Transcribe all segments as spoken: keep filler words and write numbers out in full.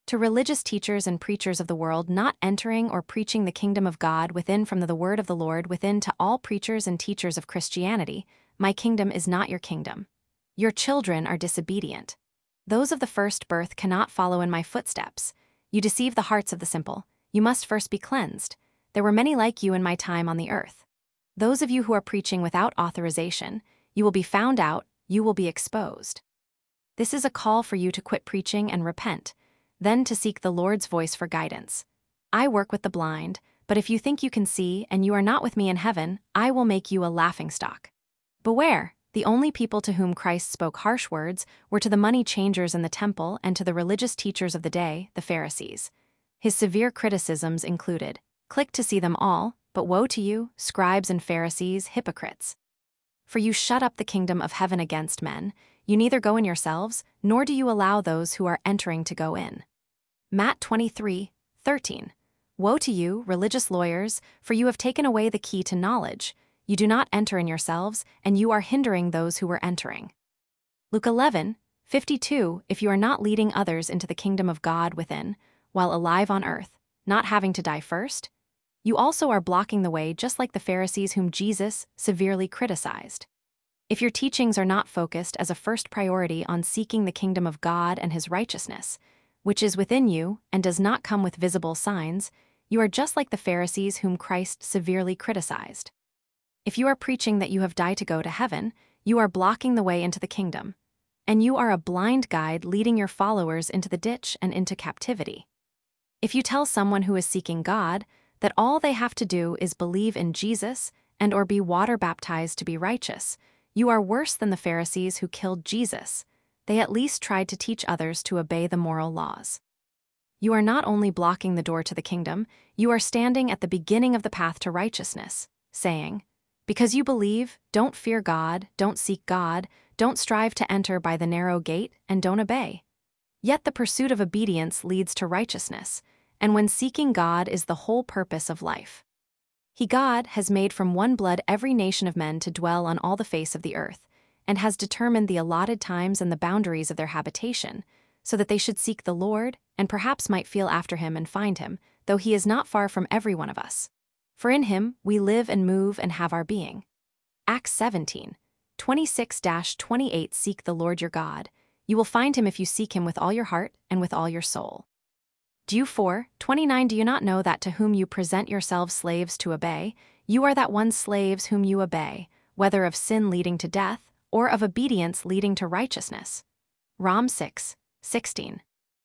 To religious teachers and preachers of the world not entering or preaching the kingdom of God within from the word of the Lord within to all preachers and teachers of Christianity, my kingdom is not your kingdom. Your children are disobedient. Those of the first birth cannot follow in my footsteps. You deceive the hearts of the simple. You must first be cleansed. There were many like you in my time on the earth. Those of you who are preaching without authorization, you will be found out, you will be exposed. This is a call for you to quit preaching and repent, then to seek the Lord's voice for guidance. I work with the blind, but if you think you can see and you are not with me in heaven, I will make you a laughingstock. Beware, the only people to whom Christ spoke harsh words were to the money changers in the temple and to the religious teachers of the day, the Pharisees. His severe criticisms included, click to see them all, but woe to you, scribes and Pharisees, hypocrites! For you shut up the kingdom of heaven against men, you neither go in yourselves, nor do you allow those who are entering to go in. Matt twenty-three, thirteen. Woe to you, religious lawyers, for you have taken away the key to knowledge. You do not enter in yourselves, and you are hindering those who are entering. Luke eleven, fifty-two. If you are not leading others into the kingdom of God within, while alive on earth, not having to die first, you also are blocking the way just like the Pharisees whom Jesus severely criticized. If your teachings are not focused as a first priority on seeking the kingdom of God and his righteousness, which is within you and does not come with visible signs, you are just like the Pharisees whom Christ severely criticized. If you are preaching that you have died to go to heaven, you are blocking the way into the kingdom, and you are a blind guide leading your followers into the ditch and into captivity. If you tell someone who is seeking God that all they have to do is believe in Jesus and or be water baptized to be righteous, you are worse than the Pharisees who killed Jesus. They at least tried to teach others to obey the moral laws. You are not only blocking the door to the kingdom, you are standing at the beginning of the path to righteousness, saying, because you believe, don't fear God, don't seek God, don't strive to enter by the narrow gate, and don't obey. Yet the pursuit of obedience leads to righteousness, and when seeking God is the whole purpose of life. He, God, has made from one blood every nation of men to dwell on all the face of the earth, and has determined the allotted times and the boundaries of their habitation, so that they should seek the Lord, and perhaps might feel after him and find him, though he is not far from every one of us. For in him we live and move and have our being. Acts seventeen, twenty-six to twenty-eight. Seek the Lord your God. You will find him if you seek him with all your heart and with all your soul. Jude four, twenty-nine. Do you not know that to whom you present yourselves slaves to obey, you are that one slaves whom you obey, whether of sin leading to death, or of obedience leading to righteousness? Rom six, sixteen.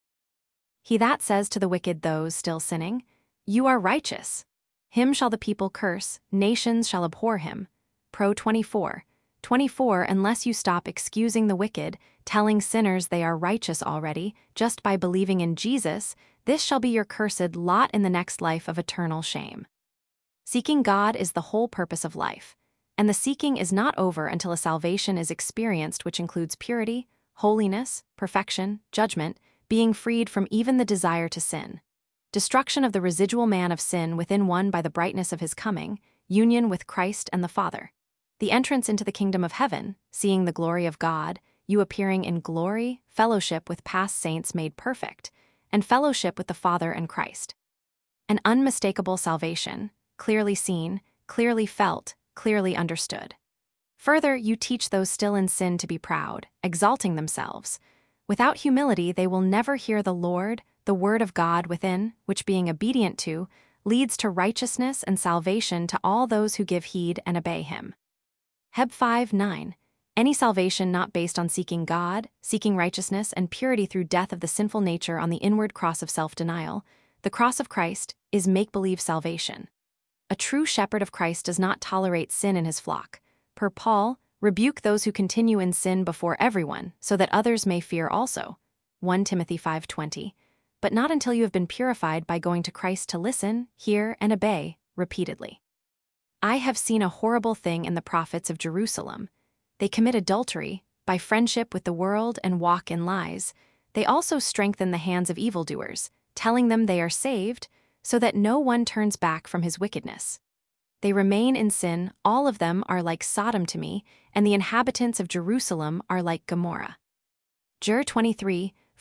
He that says to the wicked those still sinning, you are righteous, him shall the people curse, nations shall abhor him. Pro twenty-four, twenty-four. Unless you stop excusing the wicked, telling sinners they are righteous already, just by believing in Jesus, this shall be your cursed lot in the next life of eternal shame. Seeking God is the whole purpose of life, and the seeking is not over until a salvation is experienced which includes purity, holiness, perfection, judgment, being freed from even the desire to sin, destruction of the residual man of sin within one by the brightness of his coming, union with Christ and the Father, the entrance into the kingdom of heaven, seeing the glory of God, you appearing in glory, fellowship with past saints made perfect, and fellowship with the Father and Christ. An unmistakable salvation, clearly seen, clearly felt, clearly understood. Further, you teach those still in sin to be proud, exalting themselves. Without humility, they will never hear the Lord, the word of God within, which being obedient to, leads to righteousness and salvation to all those who give heed and obey him. Heb five, nine. Any salvation not based on seeking God, seeking righteousness and purity through death of the sinful nature on the inward cross of self-denial, the cross of Christ, is make-believe salvation. A true shepherd of Christ does not tolerate sin in his flock. Per Paul, rebuke those who continue in sin before everyone, so that others may fear also. First Timothy five twenty. But not until you have been purified by going to Christ to listen, hear, and obey, repeatedly. I have seen a horrible thing in the prophets of Jerusalem. They commit adultery, by friendship with the world and walk in lies. They also strengthen the hands of evildoers, telling them they are saved, so that no one turns back from his wickedness. They remain in sin, all of them are like Sodom to me, and the inhabitants of Jerusalem are like Gomorrah. Jer twenty-three,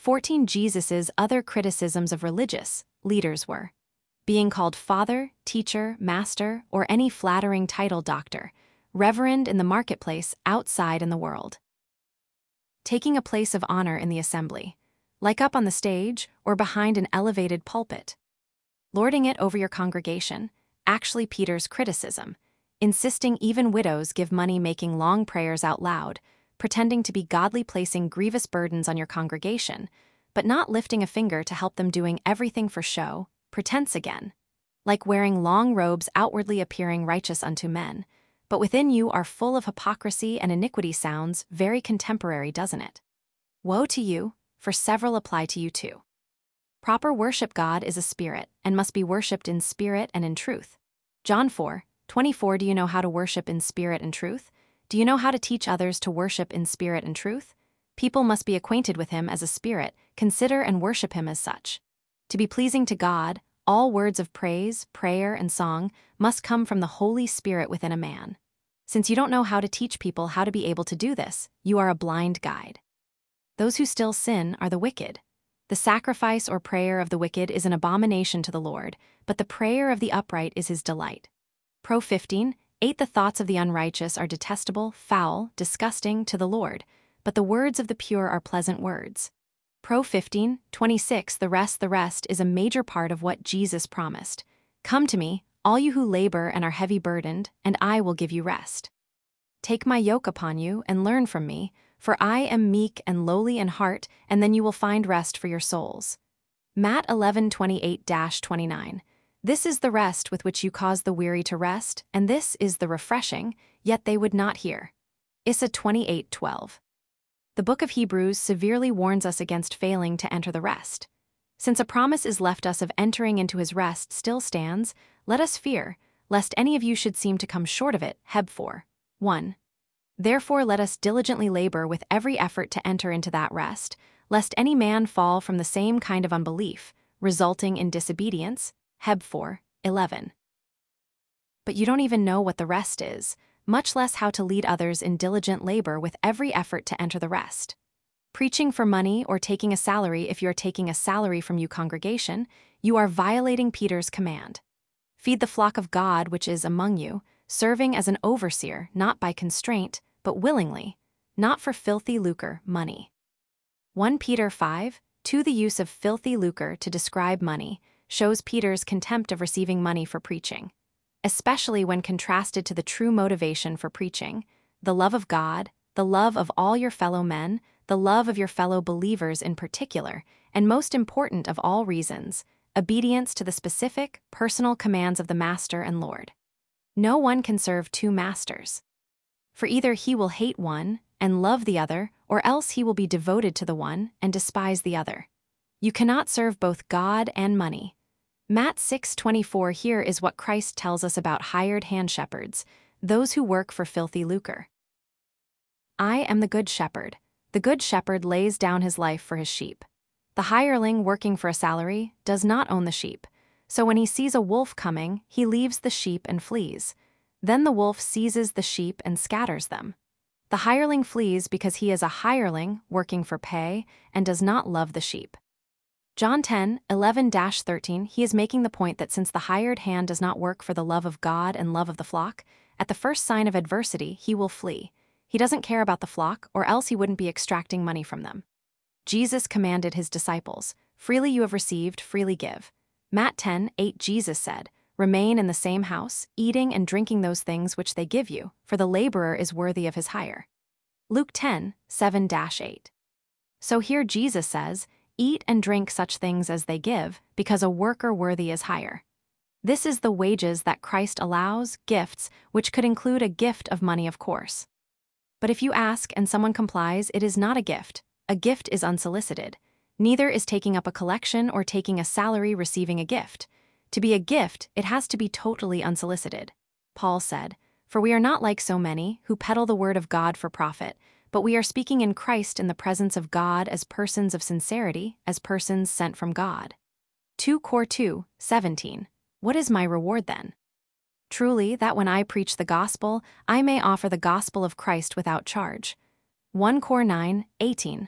fourteen Jesus's other criticisms of religious leaders were being called father, teacher, master, or any flattering title, doctor, reverend in the marketplace, outside in the world. Taking a place of honor in the assembly, like up on the stage or behind an elevated pulpit. Lording it over your congregation, actually Peter's criticism, insisting even widows give money, making long prayers out loud, pretending to be godly, placing grievous burdens on your congregation, but not lifting a finger to help them, doing everything for show, pretense again. Like wearing long robes, outwardly appearing righteous unto men, but within you are full of hypocrisy and iniquity. Sounds very contemporary, doesn't it? Woe to you, for several apply to you too. Proper worship. God is a spirit, and must be worshipped in spirit and in truth. John four twenty-four. Do you know how to worship in spirit and truth? Do you know how to teach others to worship in spirit and truth? People must be acquainted with him as a spirit, consider and worship him as such. To be pleasing to God, all words of praise, prayer, and song must come from the Holy Spirit within a man. Since you don't know how to teach people how to be able to do this, you are a blind guide. Those who still sin are the wicked. The sacrifice or prayer of the wicked is an abomination to the Lord, but the prayer of the upright is his delight. Pro fifteen eight. The thoughts of the unrighteous are detestable, foul, disgusting to the Lord, but the words of the pure are pleasant words. Pro fifteen twenty-six. The rest, the rest is a major part of what Jesus promised. Come to me, all you who labor and are heavy burdened, and I will give you rest. Take my yoke upon you and learn from me, for I am meek and lowly in heart, and then you will find rest for your souls. Matt eleven twenty-eight to twenty-nine. This is the rest with which you cause the weary to rest, and this is the refreshing, yet they would not hear. Issa twenty-eight twelve. The book of Hebrews severely warns us against failing to enter the rest. Since a promise is left us of entering into his rest still stands, let us fear, lest any of you should seem to come short of it. Heb four one. Therefore let us diligently labor with every effort to enter into that rest, lest any man fall from the same kind of unbelief, resulting in disobedience. Heb four eleven. But you don't even know what the rest is, much less how to lead others in diligent labor with every effort to enter the rest. Preaching for money or taking a salary. If you are taking a salary from you congregation, you are violating Peter's command. Feed the flock of God which is among you, serving as an overseer, not by constraint, but willingly, not for filthy lucre, money. First Peter five two. The use of filthy lucre to describe money shows Peter's contempt of receiving money for preaching, especially when contrasted to the true motivation for preaching, the love of God, the love of all your fellow men, the love of your fellow believers in particular, and most important of all reasons, obedience to the specific, personal commands of the Master and Lord. No one can serve two masters. For either he will hate one and love the other, or else he will be devoted to the one and despise the other. You cannot serve both God and money. Matt six twenty-four. Here is what Christ tells us about hired hand shepherds, those who work for filthy lucre. I am the good shepherd. The good shepherd lays down his life for his sheep. The hireling working for a salary does not own the sheep, so when he sees a wolf coming, he leaves the sheep and flees. Then the wolf seizes the sheep and scatters them. The hireling flees because he is a hireling working for pay and does not love the sheep. John ten eleven to thirteen. He is making the point that since the hired hand does not work for the love of God and love of the flock, at the first sign of adversity he will flee. He doesn't care about the flock, or else he wouldn't be extracting money from them. Jesus commanded his disciples, freely you have received, freely give. Matt ten eight. Jesus said, remain in the same house, eating and drinking those things which they give you, for the laborer is worthy of his hire. Luke ten seven to eight. So here Jesus says, eat and drink such things as they give, because a worker worthy is hire. This is the wages that Christ allows, gifts, which could include a gift of money, of course. But if you ask and someone complies, it is not a gift. A gift is unsolicited. Neither is taking up a collection or taking a salary receiving a gift. To be a gift, it has to be totally unsolicited. Paul said, for we are not like so many who peddle the word of God for profit, but we are speaking in Christ in the presence of God as persons of sincerity, as persons sent from God. Second Corinthians two seventeen. What is my reward then? Truly, that when I preach the gospel, I may offer the gospel of Christ without charge. First Corinthians nine eighteen.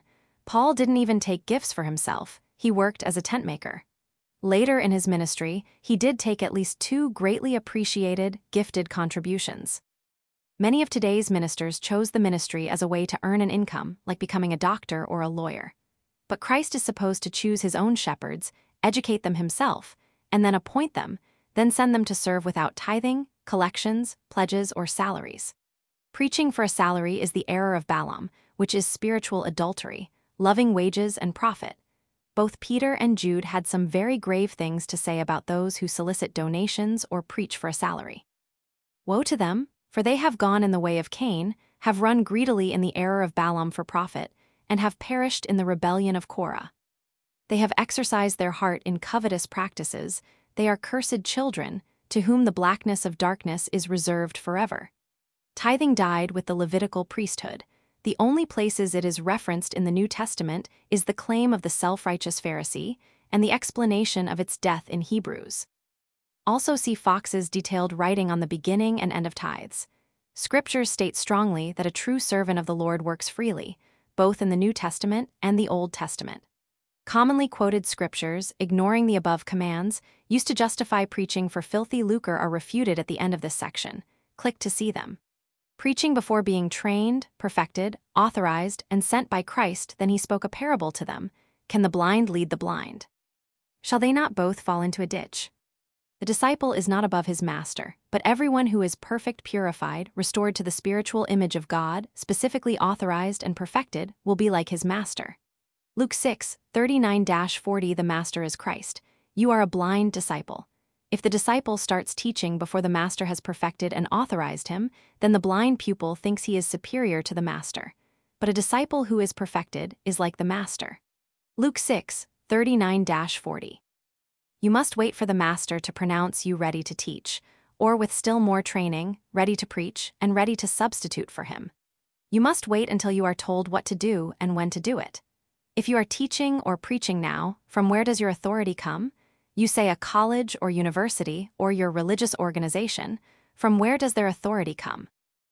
Paul didn't even take gifts for himself, he worked as a tent maker. Later in his ministry, he did take at least two greatly appreciated, gifted contributions. Many of today's ministers chose the ministry as a way to earn an income, like becoming a doctor or a lawyer. But Christ is supposed to choose his own shepherds, educate them himself, and then appoint them, then send them to serve without tithing, collections, pledges, or salaries. Preaching for a salary is the error of Balaam, which is spiritual adultery, loving wages and profit. Both Peter and Jude had some very grave things to say about those who solicit donations or preach for a salary. Woe to them, for they have gone in the way of Cain, have run greedily in the error of Balaam for profit, and have perished in the rebellion of Korah. They have exercised their heart in covetous practices, they are cursed children, to whom the blackness of darkness is reserved forever. Tithing died with the Levitical priesthood. The only places it is referenced in the New Testament is the claim of the self-righteous Pharisee and the explanation of its death in Hebrews. Also see Fox's detailed writing on the beginning and end of tithes. Scriptures state strongly that a true servant of the Lord works freely, both in the New Testament and the Old Testament. Commonly quoted scriptures, ignoring the above commands, used to justify preaching for filthy lucre are refuted at the end of this section. Click to see them. Preaching before being trained, perfected, authorized, and sent by Christ, then he spoke a parable to them. Can the blind lead the blind? Shall they not both fall into a ditch? The disciple is not above his master, but everyone who is perfect, purified, restored to the spiritual image of God, specifically authorized and perfected, will be like his master. Luke six, thirty-nine to forty. The master is Christ. You are a blind disciple. If the disciple starts teaching before the master has perfected and authorized him, then the blind pupil thinks he is superior to the master. But a disciple who is perfected is like the master. Luke six, thirty-nine to forty. You must wait for the master to pronounce you ready to teach, or with still more training, ready to preach, and ready to substitute for him. You must wait until you are told what to do and when to do it. If you are teaching or preaching now, from where does your authority come? You say a college or university or your religious organization. From where does their authority come?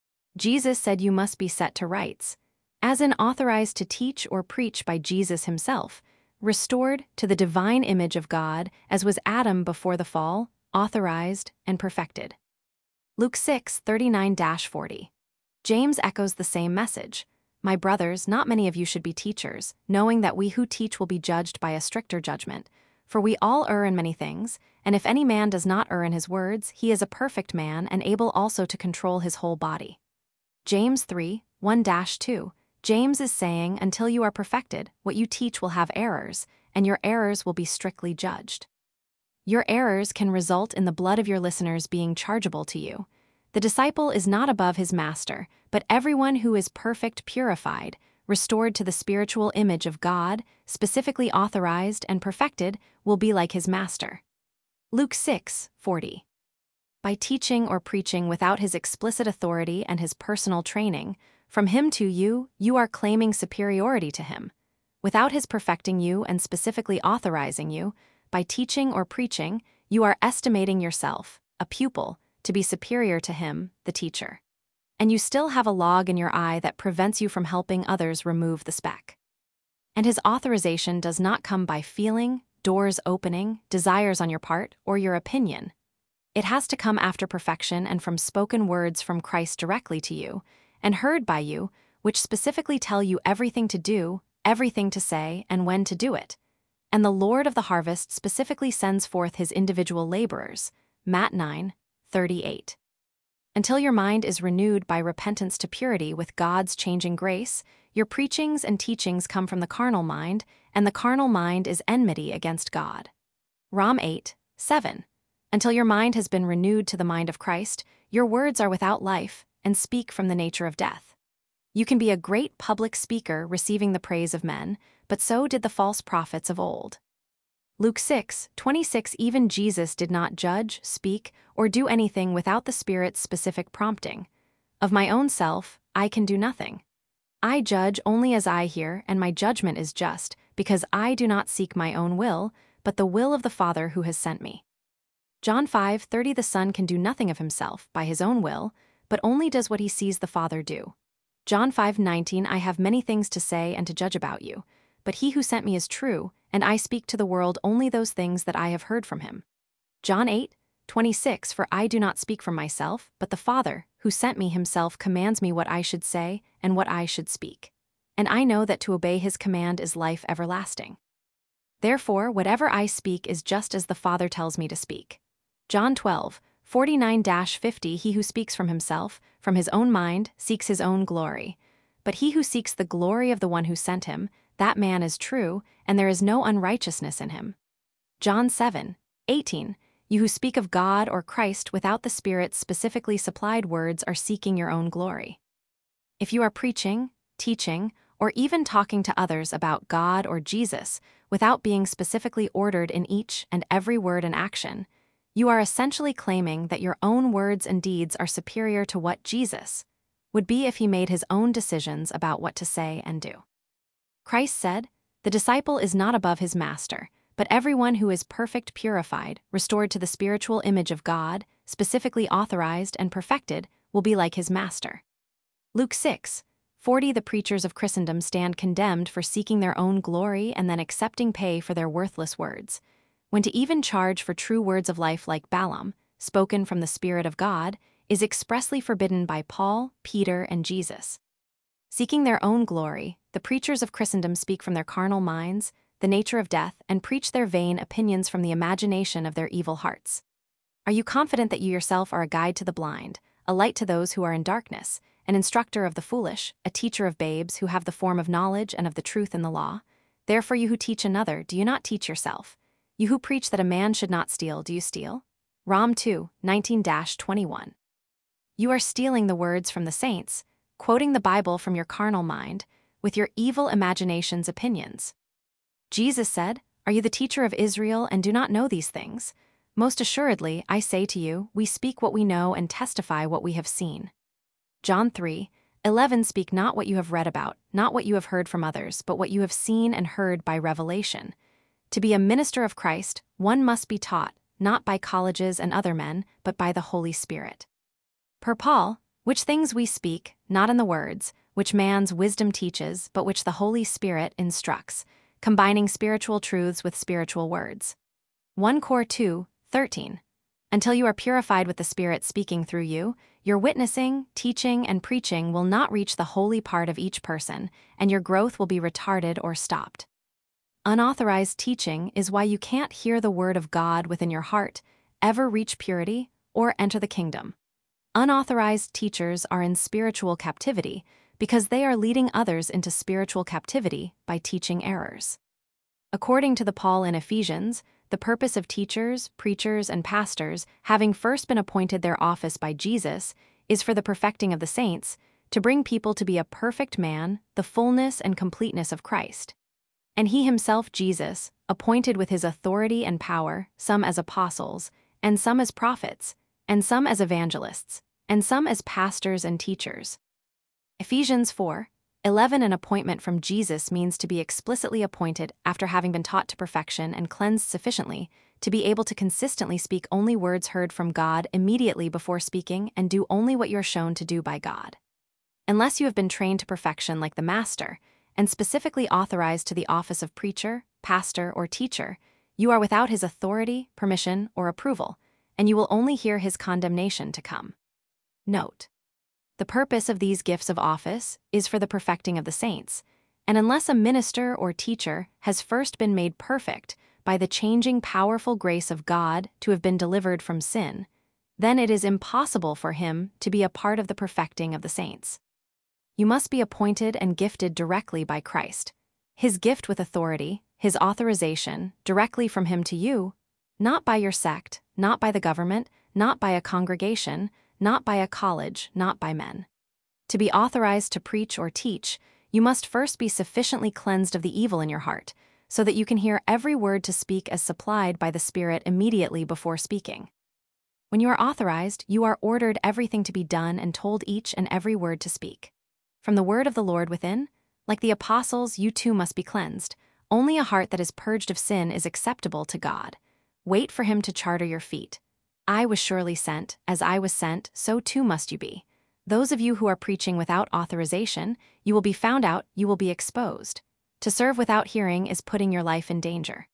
Jesus said you must be set to rights, as in authorized to teach or preach by Jesus himself, restored to the divine image of God as was Adam before the fall, authorized and perfected. Luke six, thirty-nine to forty. James echoes the same message. My brothers, not many of you should be teachers, knowing that we who teach will be judged by a stricter judgment. For we all err in many things, and if any man does not err in his words, he is a perfect man and able also to control his whole body. James three, one to two. James is saying, until you are perfected, what you teach will have errors, and your errors will be strictly judged. Your errors can result in the blood of your listeners being chargeable to you. The disciple is not above his master, but everyone who is perfect, purified, restored to the spiritual image of God, specifically authorized and perfected, will be like his master. Luke six, forty. By teaching or preaching without his explicit authority and his personal training, from him to you, you are claiming superiority to him. Without his perfecting you and specifically authorizing you, by teaching or preaching, you are estimating yourself, a pupil, to be superior to him, the teacher. And you still have a log in your eye that prevents you from helping others remove the speck. And his authorization does not come by feeling, doors opening, desires on your part, or your opinion. It has to come after perfection and from spoken words from Christ directly to you, and heard by you, which specifically tell you everything to do, everything to say, and when to do it. And the Lord of the harvest specifically sends forth his individual laborers. Matt nine, thirty-eight. Until your mind is renewed by repentance to purity with God's changing grace, your preachings and teachings come from the carnal mind, and the carnal mind is enmity against God. Rom eight, seven. Until your mind has been renewed to the mind of Christ, your words are without life and speak from the nature of death. You can be a great public speaker receiving the praise of men, but so did the false prophets of old. Luke six, twenty-six. Even Jesus did not judge, speak, or do anything without the Spirit's specific prompting. Of my own self, I can do nothing. I judge only as I hear, and my judgment is just, because I do not seek my own will, but the will of the Father who has sent me. John five, thirty. The Son can do nothing of himself, by his own will, but only does what he sees the Father do. John five, nineteen. I have many things to say and to judge about you, but he who sent me is true, and I speak to the world only those things that I have heard from him. John eight, twenty-six For I do not speak from myself, but the Father, who sent me himself commands me what I should say and what I should speak. And I know that to obey his command is life everlasting. Therefore, whatever I speak is just as the Father tells me to speak. John twelve, forty-nine to fifty He who speaks from himself, from his own mind, seeks his own glory. But he who seeks the glory of the one who sent him, that man is true, and there is no unrighteousness in him. John seven, eighteen You who speak of God or Christ without the Spirit's specifically supplied words are seeking your own glory. If you are preaching, teaching, or even talking to others about God or Jesus without being specifically ordered in each and every word and action, you are essentially claiming that your own words and deeds are superior to what Jesus would be if he made his own decisions about what to say and do. Christ said, "The disciple is not above his master, but everyone who is perfect, purified, restored to the spiritual image of God, specifically authorized and perfected, will be like his master." Luke six, forty The preachers of Christendom stand condemned for seeking their own glory and then accepting pay for their worthless words. When to even charge for true words of life like Balaam, spoken from the Spirit of God, is expressly forbidden by Paul, Peter, and Jesus. Seeking their own glory, the preachers of Christendom speak from their carnal minds, the nature of death, and preach their vain opinions from the imagination of their evil hearts. Are you confident that you yourself are a guide to the blind, a light to those who are in darkness, an instructor of the foolish, a teacher of babes who have the form of knowledge and of the truth in the law? Therefore you who teach another, do you not teach yourself? You who preach that a man should not steal, do you steal? Rom two, nineteen to twenty-one You are stealing the words from the saints, quoting the Bible from your carnal mind, with your evil imagination's opinions. Jesus said, "Are you the teacher of Israel and do not know these things? Most assuredly, I say to you, we speak what we know and testify what we have seen." John three, eleven Speak not what you have read about, not what you have heard from others, but what you have seen and heard by revelation. To be a minister of Christ, one must be taught, not by colleges and other men, but by the Holy Spirit. Per Paul, which things we speak, not in the words, which man's wisdom teaches, but which the Holy Spirit instructs, combining spiritual truths with spiritual words. First Cor two, thirteen Until you are purified with the Spirit speaking through you, your witnessing, teaching, and preaching will not reach the holy part of each person, and your growth will be retarded or stopped. Unauthorized teaching is why you can't hear the word of God within your heart, ever reach purity, or enter the kingdom. Unauthorized teachers are in spiritual captivity because they are leading others into spiritual captivity by teaching errors. According to the Paul in Ephesians, the purpose of teachers, preachers, and pastors, having first been appointed their office by Jesus, is for the perfecting of the saints, to bring people to be a perfect man, the fullness and completeness of Christ. And he himself, Jesus, appointed with his authority and power, some as apostles, and some as prophets, and some as evangelists, and some as pastors and teachers. Ephesians four, eleven An appointment from Jesus means to be explicitly appointed after having been taught to perfection and cleansed sufficiently to be able to consistently speak only words heard from God immediately before speaking and do only what you are shown to do by God. Unless you have been trained to perfection like the Master, and specifically authorized to the office of preacher, pastor, or teacher, you are without his authority, permission, or approval, and you will only hear his condemnation to come. Note: the purpose of these gifts of office is for the perfecting of the saints, and unless a minister or teacher has first been made perfect by the changing powerful grace of God to have been delivered from sin, then it is impossible for him to be a part of the perfecting of the saints. You must be appointed and gifted directly by Christ, his gift with authority, his authorization, directly from him to you, not by your sect, not by the government, not by a congregation, not by a college, not by men. To be authorized to preach or teach, you must first be sufficiently cleansed of the evil in your heart, so that you can hear every word to speak as supplied by the Spirit immediately before speaking. When you are authorized, you are ordered everything to be done and told each and every word to speak. From the word of the Lord within, like the apostles, you too must be cleansed. Only a heart that is purged of sin is acceptable to God. Wait for him to charter your feet. I was surely sent, as I was sent, so too must you be. Those of you who are preaching without authorization, you will be found out, you will be exposed. To serve without hearing is putting your life in danger.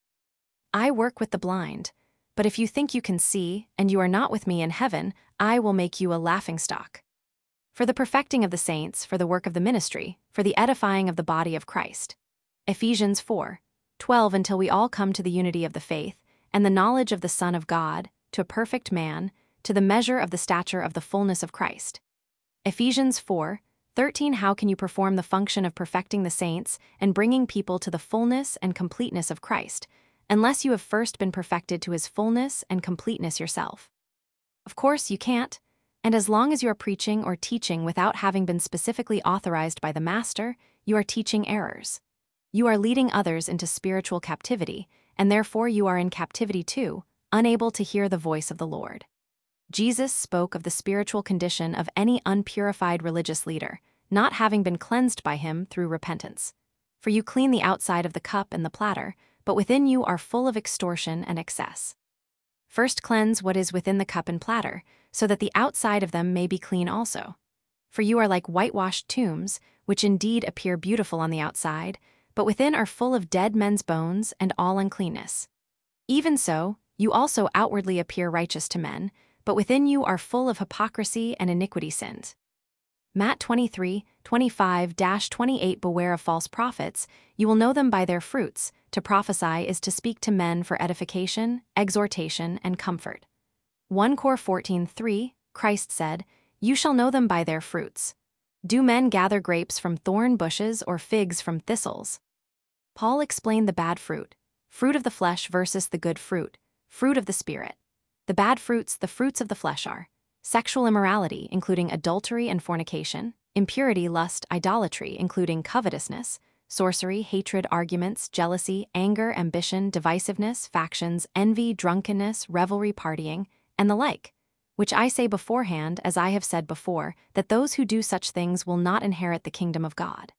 I work with the blind, but if you think you can see, and you are not with me in heaven, I will make you a laughingstock. For the perfecting of the saints, for the work of the ministry, for the edifying of the body of Christ. Ephesians four twelve Until we all come to the unity of the faith, and the knowledge of the Son of God, to a perfect man, to the measure of the stature of the fullness of Christ. Ephesians four thirteen How can you perform the function of perfecting the saints and bringing people to the fullness and completeness of Christ, unless you have first been perfected to his fullness and completeness yourself? Of course, you can't, and as long as you are preaching or teaching without having been specifically authorized by the Master, you are teaching errors. You are leading others into spiritual captivity, and therefore you are in captivity too, unable to hear the voice of the Lord. Jesus spoke of the spiritual condition of any unpurified religious leader, not having been cleansed by him through repentance. For you clean the outside of the cup and the platter, but within you are full of extortion and excess. First cleanse what is within the cup and platter, so that the outside of them may be clean also. For you are like whitewashed tombs, which indeed appear beautiful on the outside, but within are full of dead men's bones and all uncleanness. Even so, you also outwardly appear righteous to men, but within you are full of hypocrisy and iniquity sins. Matt twenty-three twenty-five to twenty-eight Beware of false prophets, you will know them by their fruits. To prophesy is to speak to men for edification, exhortation, and comfort. First Corinthians fourteen three Christ said, You shall know them by their fruits. Do men gather grapes from thorn bushes or figs from thistles? Paul explained the bad fruit, fruit of the flesh versus the good fruit, fruit of the Spirit. The bad fruits, the fruits of the flesh are sexual immorality, including adultery and fornication, impurity, lust, idolatry, including covetousness, sorcery, hatred, arguments, jealousy, anger, ambition, divisiveness, factions, envy, drunkenness, revelry, partying, and the like, which I say beforehand, as I have said before, that those who do such things will not inherit the kingdom of God.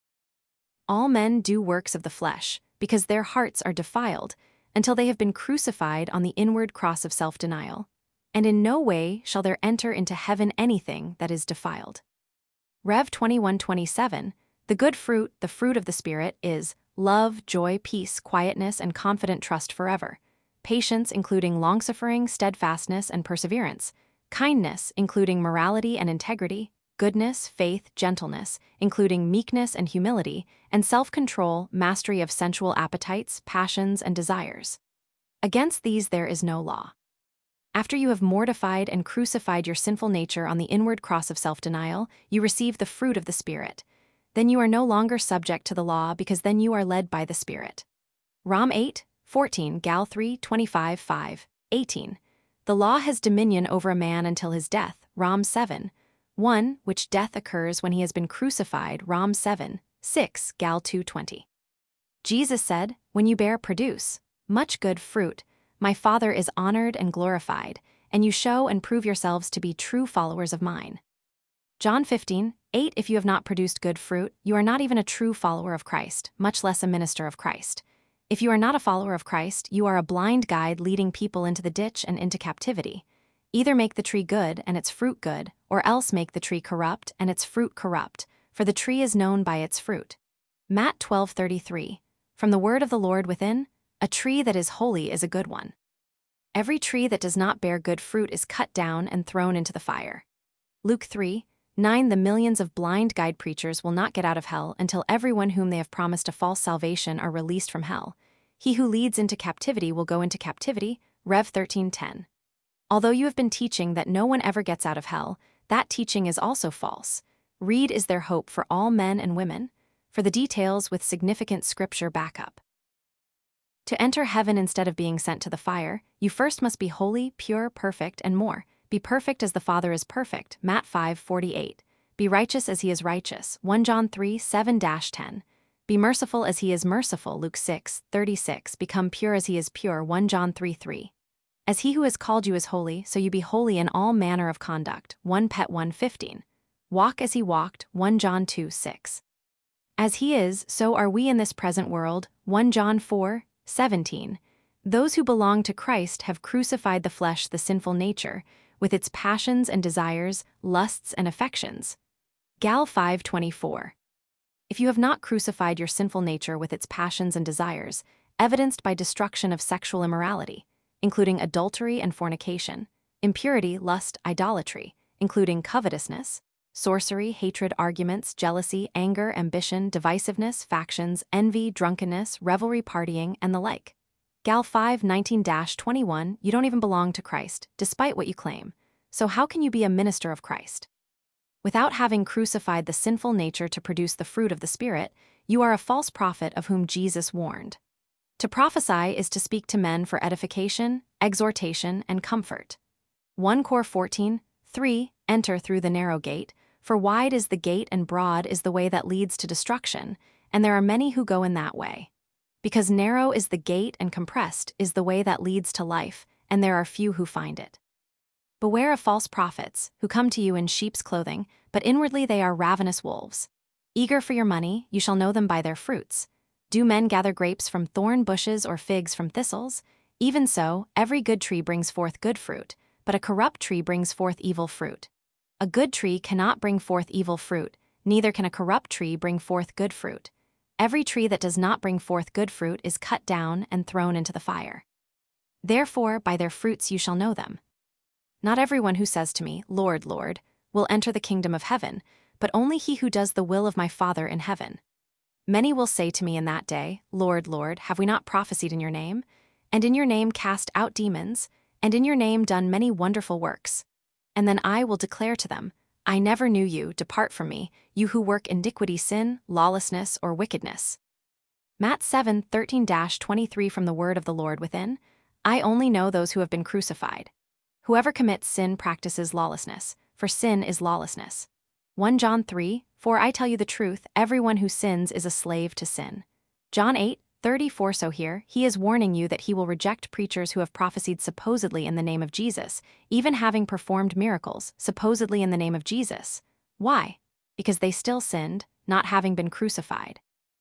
All men do works of the flesh, because their hearts are defiled, until they have been crucified on the inward cross of self-denial, and in no way shall there enter into heaven anything that is defiled. Rev twenty-one twenty-seven The good fruit, the fruit of the Spirit, is love, joy, peace, quietness, and confident trust forever, patience, including longsuffering, steadfastness, and perseverance, kindness, including morality and integrity, goodness, faith, gentleness, including meekness and humility, and self-control, mastery of sensual appetites, passions, and desires. Against these there is no law. After you have mortified and crucified your sinful nature on the inward cross of self-denial, you receive the fruit of the Spirit. Then you are no longer subject to the law, because then you are led by the Spirit. Rom eight fourteen Gal three twenty-five five eighteen The law has dominion over a man until his death. Rom seven one Which death occurs when he has been crucified. Rom seven six Gal two twenty Jesus said, When you bear produce much good fruit, my Father is honored and glorified, and you show and prove yourselves to be true followers of mine. John fifteen eight If you have not produced good fruit, you are not even a true follower of Christ, much less a minister of Christ. If you are not a follower of Christ, you are a blind guide leading people into the ditch and into captivity. Either make the tree good and its fruit good, or else make the tree corrupt and its fruit corrupt, for the tree is known by its fruit. Matt twelve thirty-three From the word of the Lord within, a tree that is holy is a good one. Every tree that does not bear good fruit is cut down and thrown into the fire. Luke three nine The millions of blind guide preachers will not get out of hell until everyone whom they have promised a false salvation are released from hell. He who leads into captivity will go into captivity. Rev thirteen ten Although you have been teaching that no one ever gets out of hell, that teaching is also false. Read Is There Hope for All Men and Women? For the details with significant scripture backup. To enter heaven instead of being sent to the fire, you first must be holy, pure, perfect, and more. Be perfect as the Father is perfect. Matt five forty-eight Be righteous as he is righteous. First John three seven to ten Be merciful as he is merciful. Luke six thirty-six Become pure as he is pure. First John three three As he who has called you is holy, so you be holy in all manner of conduct. First Peter one fifteen Walk as he walked. First John two six As he is, so are we in this present world. First John four seventeen Those who belong to Christ have crucified the flesh, the sinful nature, with its passions and desires, lusts and affections. Gal five twenty-four if you have not crucified your sinful nature with its passions and desires, evidenced by destruction of sexual immorality, including adultery and fornication, impurity, lust, idolatry, including covetousness, sorcery, hatred, arguments, jealousy, anger, ambition, divisiveness, factions, envy, drunkenness, revelry, partying, and the like. Gal five nineteen twenty-one, you don't even belong to Christ, despite what you claim. So how can you be a minister of Christ? Without having crucified the sinful nature to produce the fruit of the Spirit, you are a false prophet of whom Jesus warned. To prophesy is to speak to men for edification, exhortation, and comfort. First Cor fourteen three, enter through the narrow gate, for wide is the gate and broad is the way that leads to destruction, and there are many who go in that way. Because narrow is the gate and compressed is the way that leads to life, and there are few who find it. Beware of false prophets, who come to you in sheep's clothing, but inwardly they are ravenous wolves. Eager for your money, you shall know them by their fruits. Do men gather grapes from thorn bushes or figs from thistles? Even so, every good tree brings forth good fruit, but a corrupt tree brings forth evil fruit. A good tree cannot bring forth evil fruit, neither can a corrupt tree bring forth good fruit. Every tree that does not bring forth good fruit is cut down and thrown into the fire. Therefore, by their fruits you shall know them. Not everyone who says to me, Lord, Lord, will enter the kingdom of heaven, but only he who does the will of my Father in heaven. Many will say to me in that day, Lord, Lord, have we not prophesied in your name? And in your name cast out demons, and in your name done many wonderful works? And then I will declare to them, I never knew you, depart from me, you who work iniquity, sin, lawlessness, or wickedness. Matt seven thirteen twenty-three from the word of the Lord within, I only know those who have been crucified. Whoever commits sin practices lawlessness, for sin is lawlessness. First John three, for I tell you the truth, everyone who sins is a slave to sin. John eight thirty-four. So here, he is warning you that he will reject preachers who have prophesied supposedly in the name of Jesus, even having performed miracles, supposedly in the name of Jesus. Why? Because they still sinned, not having been crucified.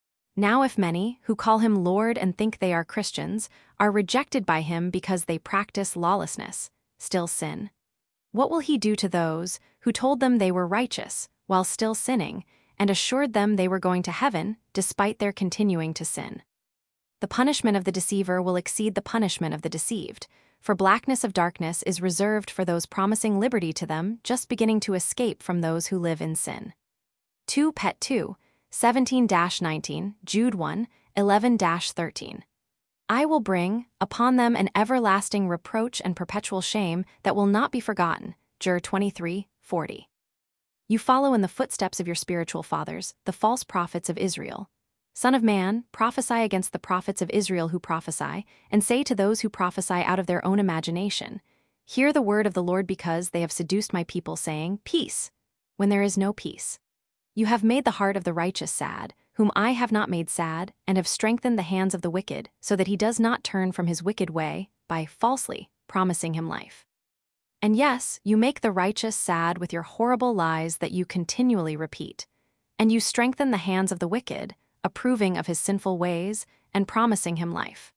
Now if many, who call him Lord and think they are Christians, are rejected by him because they practice lawlessness, still sin, what will he do to those who told them they were righteous while still sinning and assured them they were going to heaven despite their continuing to sin? The punishment of the deceiver will exceed the punishment of the deceived, for blackness of darkness is reserved for those promising liberty to them just beginning to escape from those who live in sin. Second Peter two seventeen nineteen, Jude one eleven thirteen. I will bring upon them an everlasting reproach and perpetual shame that will not be forgotten. Jer twenty-three forty. You follow in the footsteps of your spiritual fathers, the false prophets of Israel. Son of man, prophesy against the prophets of Israel who prophesy, and say to those who prophesy out of their own imagination, hear the word of the Lord, because they have seduced my people, saying, peace, when there is no peace. You have made the heart of the righteous sad, whom I have not made sad, and have strengthened the hands of the wicked, so that he does not turn from his wicked way, by falsely promising him life. And yes, you make the righteous sad with your horrible lies that you continually repeat. And you strengthen the hands of the wicked, approving of his sinful ways, and promising him life.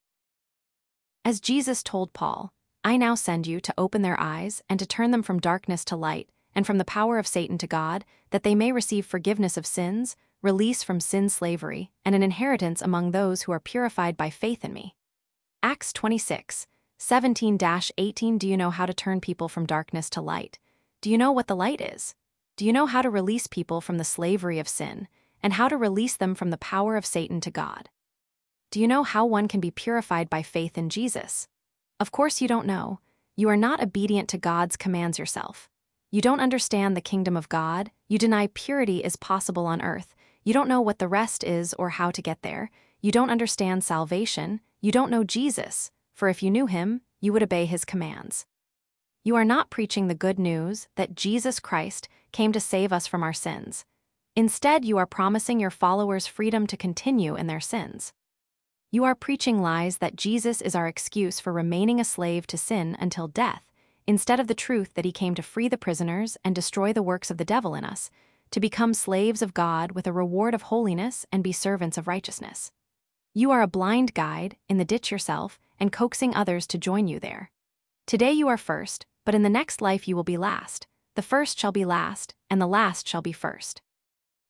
As Jesus told Paul, I now send you to open their eyes and to turn them from darkness to light, and from the power of Satan to God, that they may receive forgiveness of sins, release from sin's slavery, and an inheritance among those who are purified by faith in me. Acts twenty-six seventeen eighteen. Do you know how to turn people from darkness to light? Do you know what the light is? Do you know how to release people from the slavery of sin, and how to release them from the power of Satan to God? Do you know how one can be purified by faith in Jesus? Of course you don't know. You are not obedient to God's commands yourself. You don't understand the kingdom of God. You deny purity is possible on earth. You don't know what the rest is or how to get there. You don't understand salvation. You don't know Jesus, for if you knew him, you would obey his commands. You are not preaching the good news that Jesus Christ came to save us from our sins. Instead, you are promising your followers freedom to continue in their sins. You are preaching lies that Jesus is our excuse for remaining a slave to sin until death, instead of the truth that he came to free the prisoners and destroy the works of the devil in us, to become slaves of God with a reward of holiness and be servants of righteousness. You are a blind guide in the ditch yourself and coaxing others to join you there. Today you are first, but in the next life you will be last. The first shall be last, and the last shall be first.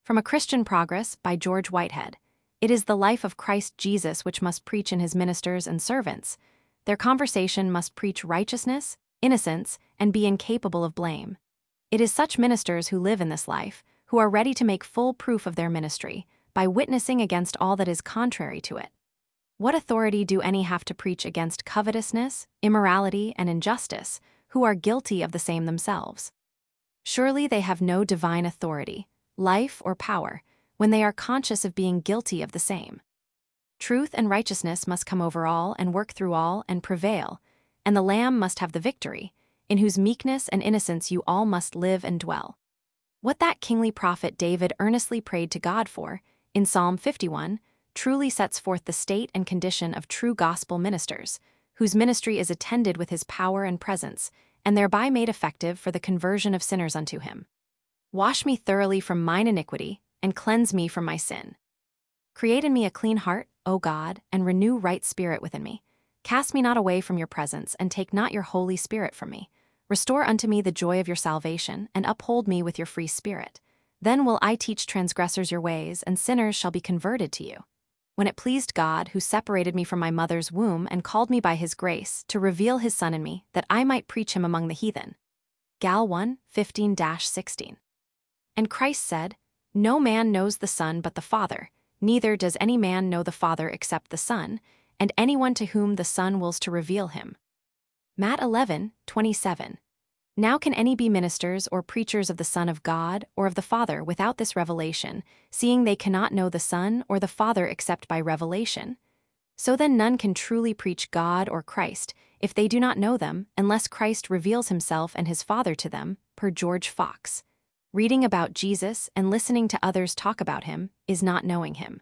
From A Christian Progress by George Whitehead. It is the life of Christ Jesus which must preach in his ministers and servants. Their conversation must preach righteousness, innocence, and be incapable of blame. It is such ministers who live in this life, who are ready to make full proof of their ministry, by witnessing against all that is contrary to it. What authority do any have to preach against covetousness, immorality, and injustice, who are guilty of the same themselves? Surely they have no divine authority, life, or power, when they are conscious of being guilty of the same. Truth and righteousness must come over all and work through all and prevail, and the Lamb must have the victory, in whose meekness and innocence you all must live and dwell. What that kingly prophet David earnestly prayed to God for, in Psalm fifty-one, truly sets forth the state and condition of true gospel ministers, whose ministry is attended with his power and presence, and thereby made effective for the conversion of sinners unto him. Wash me thoroughly from mine iniquity, and cleanse me from my sin. Create in me a clean heart, O God, and renew right spirit within me. Cast me not away from your presence, and take not your Holy Spirit from me. Restore unto me the joy of your salvation, and uphold me with your free spirit. Then will I teach transgressors your ways, and sinners shall be converted to you. When it pleased God, who separated me from my mother's womb and called me by his grace, to reveal his Son in me, that I might preach him among the heathen. Gal one, fifteen to sixteen. And Christ said, No man knows the Son but the Father, neither does any man know the Father except the Son, and anyone to whom the Son wills to reveal him. Matt eleven, twenty-seven. Now can any be ministers or preachers of the Son of God or of the Father without this revelation, seeing they cannot know the Son or the Father except by revelation? So then none can truly preach God or Christ, if they do not know them, unless Christ reveals himself and his Father to them, per George Fox. Reading about Jesus and listening to others talk about him is not knowing him.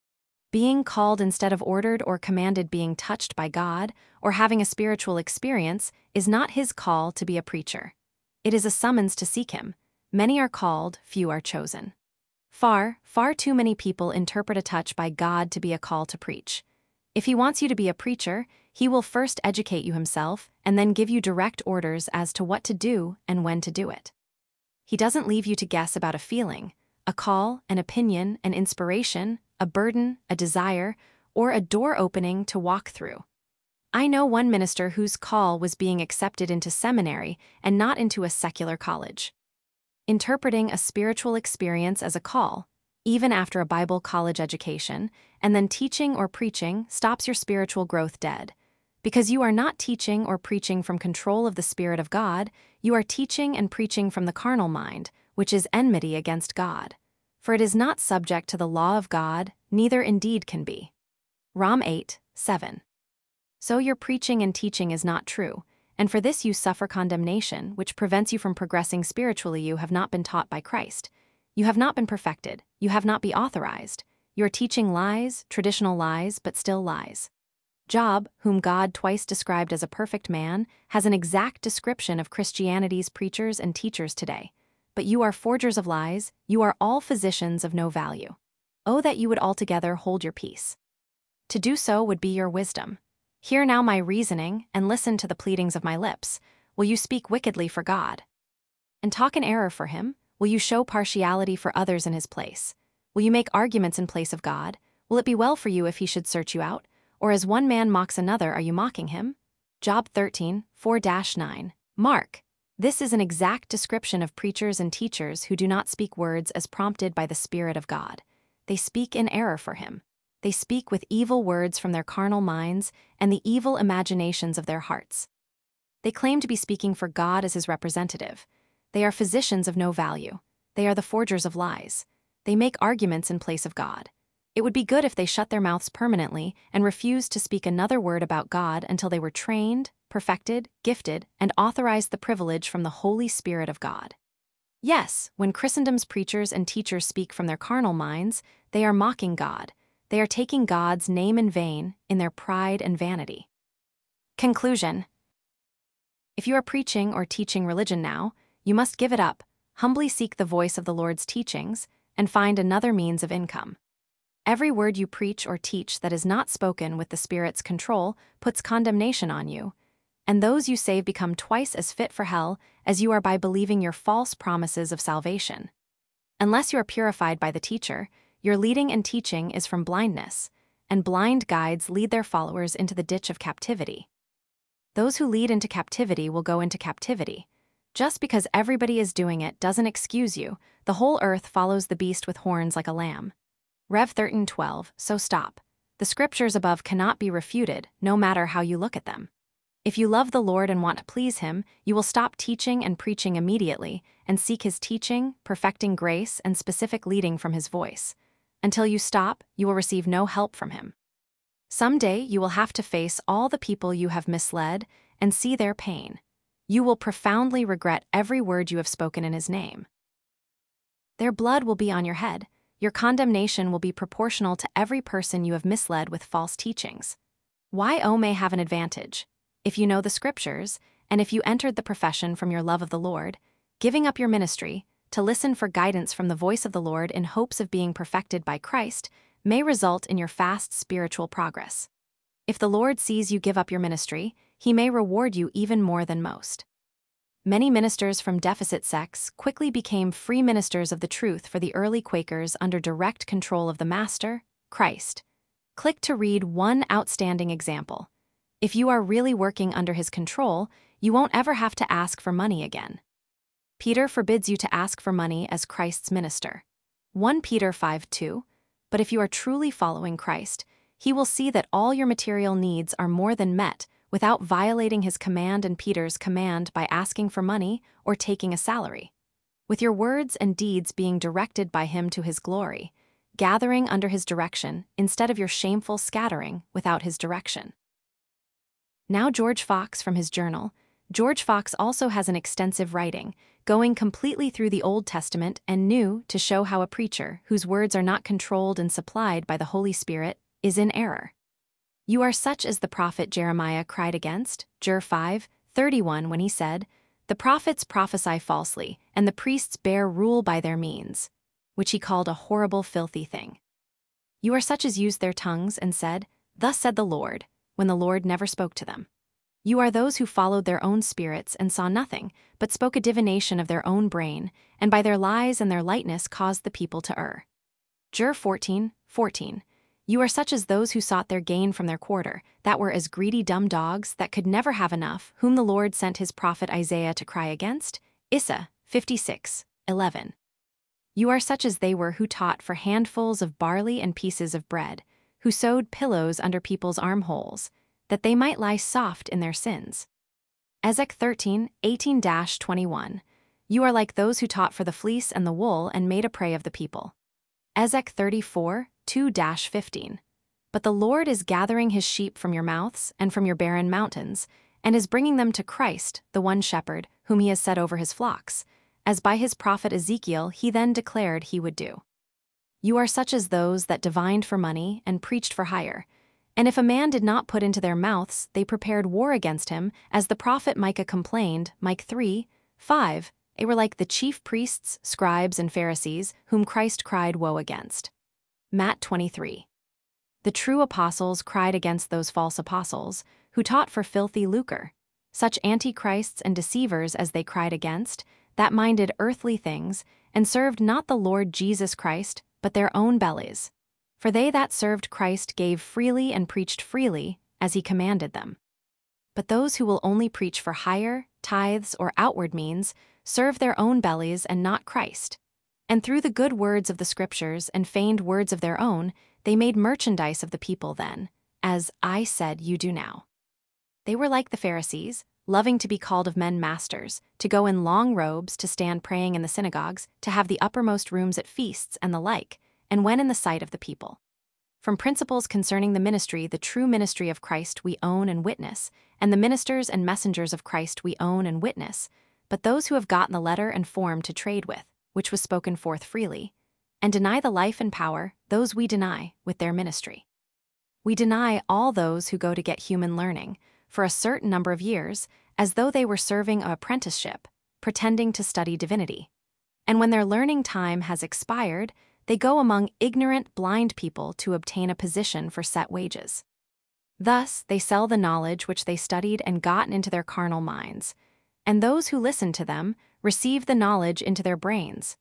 Being called instead of ordered or commanded, being touched by God, or having a spiritual experience, is not his call to be a preacher. It is a summons to seek him. Many are called, few are chosen. Far, far too many people interpret a touch by God to be a call to preach. If he wants you to be a preacher, he will first educate you himself and then give you direct orders as to what to do and when to do it. He doesn't leave you to guess about a feeling, a call, an opinion, an inspiration, a burden, a desire, or a door opening to walk through. I know one minister whose call was being accepted into seminary and not into a secular college. Interpreting a spiritual experience as a call, even after a Bible college education, and then teaching or preaching stops your spiritual growth dead. Because you are not teaching or preaching from control of the Spirit of God, you are teaching and preaching from the carnal mind, which is enmity against God. For it is not subject to the law of God, neither indeed can be. Rom eight, seven. So your preaching and teaching is not true, and for this you suffer condemnation, which prevents you from progressing spiritually. You have not been taught by Christ. You have not been perfected. You have not been authorized. You are teaching lies, traditional lies, but still lies. Job, whom God twice described as a perfect man, has an exact description of Christianity's preachers and teachers today. But you are forgers of lies, you are all physicians of no value. Oh, that you would altogether hold your peace. To do so would be your wisdom. Hear now my reasoning, and listen to the pleadings of my lips. Will you speak wickedly for God? And talk in error for him? Will you show partiality for others in his place? Will you make arguments in place of God? Will it be well for you if he should search you out? Or as one man mocks another, are you mocking him? Job thirteen, four to nine. Mark. This is an exact description of preachers and teachers who do not speak words as prompted by the Spirit of God. They speak in error for him. They speak with evil words from their carnal minds and the evil imaginations of their hearts. They claim to be speaking for God as his representative. They are physicians of no value. They are the forgers of lies. They make arguments in place of God. It would be good if they shut their mouths permanently and refused to speak another word about God until they were trained, perfected, gifted, and authorized the privilege from the Holy Spirit of God. Yes, when Christendom's preachers and teachers speak from their carnal minds, they are mocking God. They are taking God's name in vain in their pride and vanity. Conclusion. If you are preaching or teaching religion now, you must give it up, humbly seek the voice of the Lord's teachings, and find another means of income. Every word you preach or teach that is not spoken with the Spirit's control puts condemnation on you, and those you save become twice as fit for hell as you are by believing your false promises of salvation. Unless you are purified by the teacher, your leading and teaching is from blindness, and blind guides lead their followers into the ditch of captivity. Those who lead into captivity will go into captivity. Just because everybody is doing it doesn't excuse you. The whole earth follows the beast with horns like a lamb. Rev thirteen twelve, so stop. The scriptures above cannot be refuted, no matter how you look at them. If you love the Lord and want to please Him, you will stop teaching and preaching immediately and seek His teaching, perfecting grace, and specific leading from His voice. Until you stop, you will receive no help from Him. Someday you will have to face all the people you have misled and see their pain. You will profoundly regret every word you have spoken in His name. Their blood will be on your head. Your condemnation will be proportional to every person you have misled with false teachings. Y O may have an advantage. If you know the scriptures, and if you entered the profession from your love of the Lord, giving up your ministry, to listen for guidance from the voice of the Lord in hopes of being perfected by Christ, may result in your fast spiritual progress. If the Lord sees you give up your ministry, He may reward you even more than most. Many ministers from deficit sects quickly became free ministers of the truth for the early Quakers under direct control of the Master, Christ. Click to read one outstanding example. If you are really working under His control, you won't ever have to ask for money again. Peter forbids you to ask for money as Christ's minister. First Peter five two. But if you are truly following Christ, He will see that all your material needs are more than met without violating His command and Peter's command by asking for money or taking a salary. With your words and deeds being directed by Him to His glory, gathering under His direction instead of your shameful scattering without His direction. Now George Fox from his journal. George Fox also has an extensive writing, going completely through the Old Testament and New to show how a preacher, whose words are not controlled and supplied by the Holy Spirit, is in error. You are such as the prophet Jeremiah cried against, Jer five thirty-one, when he said, "The prophets prophesy falsely, and the priests bear rule by their means," which he called a horrible, filthy thing. You are such as used their tongues and said, "Thus said the Lord," when the Lord never spoke to them. You are those who followed their own spirits and saw nothing, but spoke a divination of their own brain, and by their lies and their lightness caused the people to err. Jer fourteen fourteen. You are such as those who sought their gain from their quarter, that were as greedy dumb dogs that could never have enough, whom the Lord sent His prophet Isaiah to cry against. Isaiah fifty-six eleven. You are such as they were who taught for handfuls of barley and pieces of bread, who sewed pillows under people's armholes, that they might lie soft in their sins. Ezek thirteen eighteen to twenty-one. You are like those who taught for the fleece and the wool and made a prey of the people. Ezek thirty-four two to fifteen. But the Lord is gathering His sheep from your mouths and from your barren mountains, and is bringing them to Christ, the one shepherd, whom He has set over His flocks, as by His prophet Ezekiel He then declared He would do. You are such as those that divined for money and preached for hire. And if a man did not put into their mouths, they prepared war against him, as the prophet Micah complained, Micah three five. They were like the chief priests, scribes, and Pharisees, whom Christ cried woe against. Matt twenty-three. The true apostles cried against those false apostles, who taught for filthy lucre. Such antichrists and deceivers as they cried against, that minded earthly things, and served not the Lord Jesus Christ, but their own bellies. For they that served Christ gave freely and preached freely, as He commanded them. But those who will only preach for hire, tithes, or outward means, serve their own bellies and not Christ. And through the good words of the Scriptures and feigned words of their own, they made merchandise of the people then, as I said you do now. They were like the Pharisees, loving to be called of men masters, to go in long robes, to stand praying in the synagogues, to have the uppermost rooms at feasts and the like, and when in the sight of the people. From principles concerning the ministry, the true ministry of Christ we own and witness, and the ministers and messengers of Christ we own and witness, but those who have gotten the letter and form to trade with, which was spoken forth freely, and deny the life and power, those we deny, with their ministry. We deny all those who go to get human learning, for a certain number of years, as though they were serving an apprenticeship, pretending to study divinity. And when their learning time has expired, they go among ignorant, blind people to obtain a position for set wages. Thus, they sell the knowledge which they studied and gotten into their carnal minds, and those who listen to them receive the knowledge into their brains.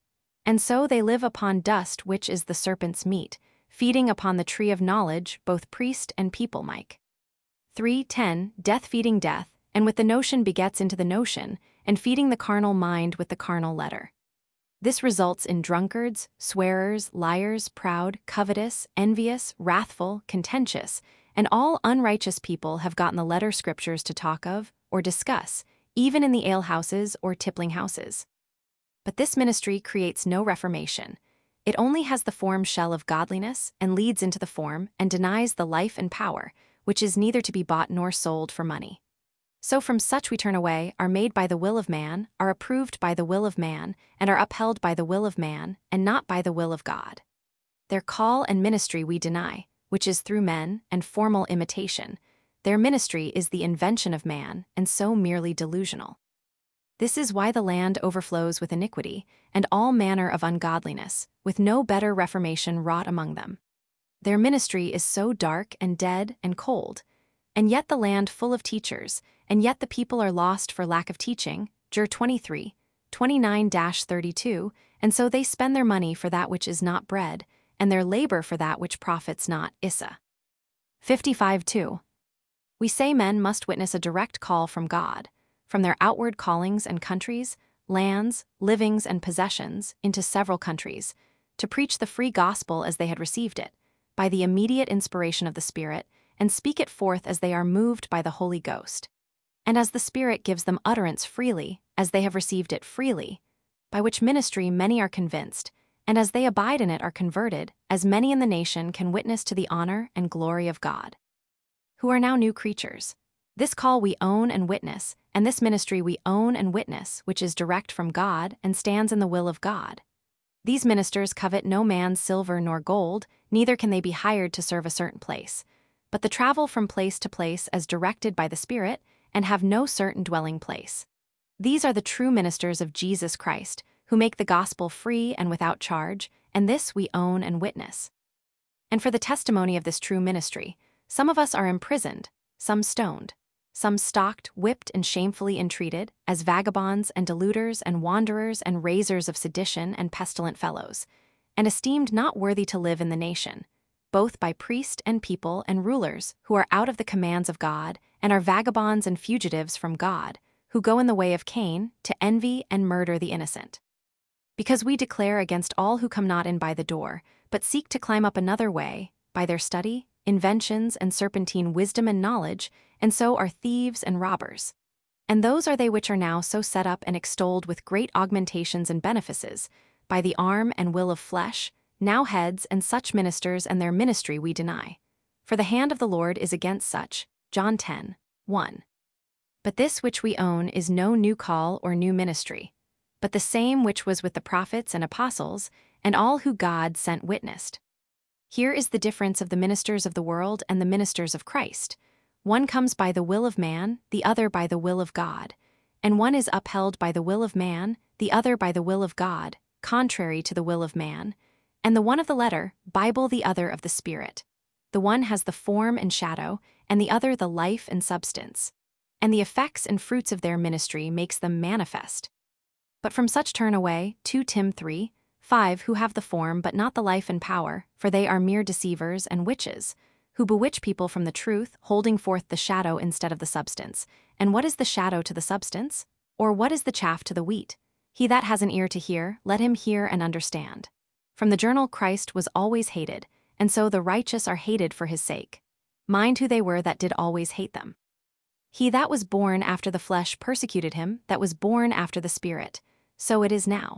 And so they live upon dust, which is the serpent's meat, feeding upon the tree of knowledge, both priest and people. Mike three ten, death feeding death, and with the notion begets into the notion, and feeding the carnal mind with the carnal letter. This results in drunkards, swearers, liars, proud, covetous, envious, wrathful, contentious, and all unrighteous people have gotten the letter scriptures to talk of or discuss, even in the alehouses or tippling houses. But this ministry creates no reformation. It only has the form shell of godliness and leads into the form and denies the life and power, which is neither to be bought nor sold for money. So from such we turn away, are made by the will of man, are approved by the will of man, and are upheld by the will of man, and not by the will of God. Their call and ministry we deny, which is through men and formal imitation. Their ministry is the invention of man, and so merely delusional. This is why the land overflows with iniquity, and all manner of ungodliness, with no better reformation wrought among them. Their ministry is so dark and dead and cold, and yet the land full of teachers, and yet the people are lost for lack of teaching, Jer twenty-three, twenty-nine to thirty-two, and so they spend their money for that which is not bread, and their labor for that which profits not, Issa fifty-five two. We say men must witness a direct call from God, from their outward callings and countries, lands, livings, and possessions, into several countries, to preach the free gospel as they had received it, by the immediate inspiration of the Spirit, and speak it forth as they are moved by the Holy Ghost, and as the Spirit gives them utterance freely, as they have received it freely, by which ministry many are convinced, and as they abide in it are converted, as many in the nation can witness to the honor and glory of God, who are now new creatures. This call we own and witness, and this ministry we own and witness, which is direct from God and stands in the will of God. These ministers covet no man's silver nor gold, neither can they be hired to serve a certain place, but the travel from place to place as directed by the Spirit, and have no certain dwelling place. These are the true ministers of Jesus Christ, who make the gospel free and without charge, and this we own and witness. And for the testimony of this true ministry, some of us are imprisoned, some stoned, some stalked, whipped, and shamefully entreated, as vagabonds and deluders and wanderers and raisers of sedition and pestilent fellows, and esteemed not worthy to live in the nation, both by priest and people and rulers who are out of the commands of God, and are vagabonds and fugitives from God, who go in the way of Cain, to envy and murder the innocent. Because we declare against all who come not in by the door, but seek to climb up another way, by their study, inventions, and serpentine wisdom and knowledge, and so are thieves and robbers. And those are they which are now so set up and extolled with great augmentations and benefices, by the arm and will of flesh, now heads, and such ministers and their ministry we deny. For the hand of the Lord is against such, John ten, one. But this which we own is no new call or new ministry, but the same which was with the prophets and apostles, and all who God sent witnessed. Here is the difference of the ministers of the world and the ministers of Christ. One comes by the will of man, the other by the will of God, and one is upheld by the will of man, the other by the will of God, contrary to the will of man, and the one of the letter, Bible, the other of the Spirit. The one has the form and shadow, and the other the life and substance. And the effects and fruits of their ministry makes them manifest. But from such turn away, Second Timothy three, five, who have the form but not the life and power, for they are mere deceivers and witches, who bewitch people from the truth, holding forth the shadow instead of the substance. And what is the shadow to the substance? Or what is the chaff to the wheat? He that has an ear to hear, let him hear and understand. From the journal Christ was always hated, and so the righteous are hated for his sake. Mind who they were that did always hate them. He that was born after the flesh persecuted him that was born after the Spirit. So it is now.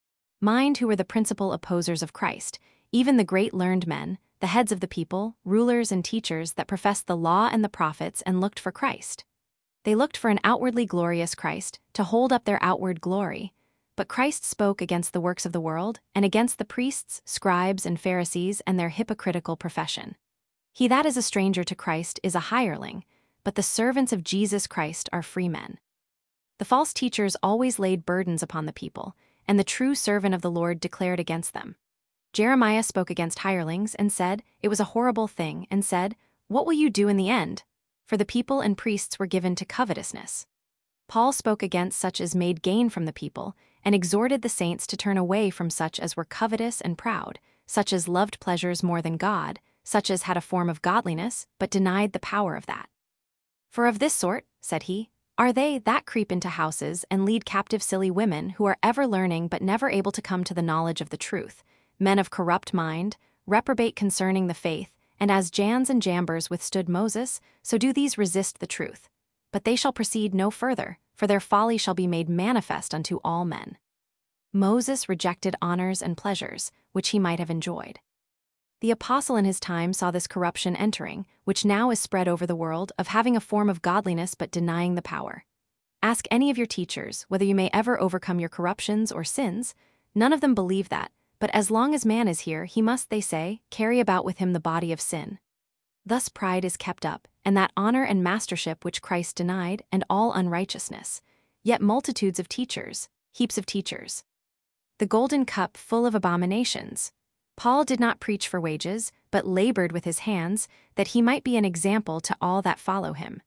Mind who were the principal opposers of Christ, even the great learned men, the heads of the people, rulers and teachers that professed the law and the prophets and looked for Christ. They looked for an outwardly glorious Christ, to hold up their outward glory. But Christ spoke against the works of the world, and against the priests, scribes, and Pharisees and their hypocritical profession. He that is a stranger to Christ is a hireling, but the servants of Jesus Christ are free men. The false teachers always laid burdens upon the people, and the true servant of the Lord declared against them. Jeremiah spoke against hirelings and said, it was a horrible thing, and said, what will you do in the end? For the people and priests were given to covetousness. Paul spoke against such as made gain from the people, and exhorted the saints to turn away from such as were covetous and proud, such as loved pleasures more than God, such as had a form of godliness, but denied the power of that. For of this sort, said he, are they that creep into houses and lead captive silly women who are ever learning but never able to come to the knowledge of the truth, men of corrupt mind, reprobate concerning the faith, and as Jans and Jambers withstood Moses, so do these resist the truth. But they shall proceed no further, for their folly shall be made manifest unto all men. Moses rejected honors and pleasures, which he might have enjoyed. The apostle in his time saw this corruption entering, which now is spread over the world, of having a form of godliness but denying the power. Ask any of your teachers whether you may ever overcome your corruptions or sins. None of them believe that, but as long as man is here, he must, they say, carry about with him the body of sin. Thus pride is kept up, and that honor and mastership which Christ denied, and all unrighteousness. Yet multitudes of teachers, heaps of teachers. The golden cup full of abominations. Paul did not preach for wages, but labored with his hands, that he might be an example to all that follow him.